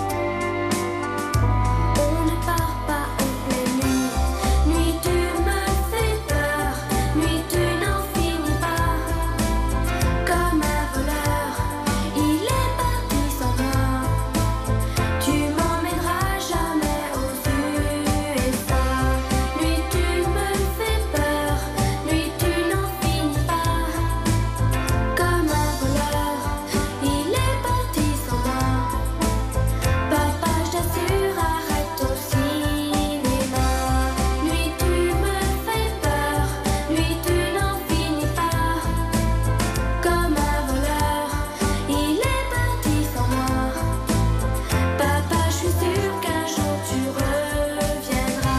On ne part pas en pleine nuit. Nuit, tu me fais peur. Nuit, tu n'en finis pas. Comme un voleur, il est parti sans moi. Tu m'emmèneras jamais aux U S A. Nuit, tu me fais peur. Nuit, tu n'en finis pas. Comme un voleur, il est parti sans moi. Papa, je t'assure, arrête ton cinéma. Nuit, tu me fais peur. Nuit, tu n'en finis pas. Comme un voleur, il est parti sans moi. Papa, je suis sûre qu'un jour tu reviendras.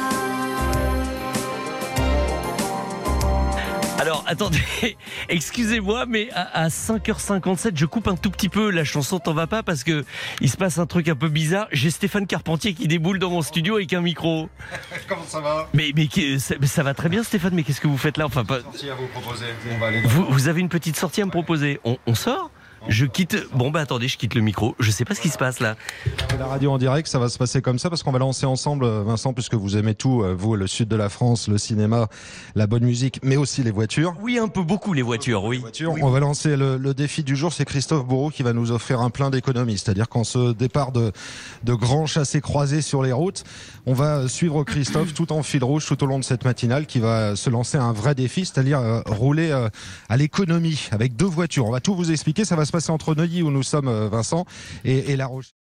Alors, attendez, excusez-moi, mais à, à cinq heures cinquante-sept, je coupe un tout petit peu la chanson T'en vas pas parce que il se passe un truc un peu bizarre. J'ai Stéphane Carpentier qui déboule dans mon studio avec un micro. Comment ça va? Mais, mais qui- ça, ça va très bien, Stéphane, mais qu'est-ce que vous faites là? Enfin, pas- Sortie à vous proposer. On va aller. vous, vous avez une petite sortie à me proposer. On, on sort? Je quitte. Bon, bah attendez, je quitte le micro. Je sais pas ce qui se passe là. La radio en direct, ça va se passer comme ça parce qu'on va lancer ensemble, Vincent, puisque vous aimez tout, vous, le sud de la France, le cinéma, la bonne musique, mais aussi les voitures. Oui, un peu beaucoup les voitures, oui. voitures. On va lancer le, le défi du jour, c'est Christophe Bourreau qui va nous offrir un plein d'économies. C'est-à-dire qu'en ce départ de, de grands chassés croisés sur les routes, on va suivre Christophe tout en fil rouge tout au long de cette matinale qui va se lancer un vrai défi, c'est-à-dire euh, rouler euh, à l'économie avec deux voitures. On va tout vous expliquer, ça va se passer entre Neuilly où nous sommes, euh, Vincent, et, et La Rochelle.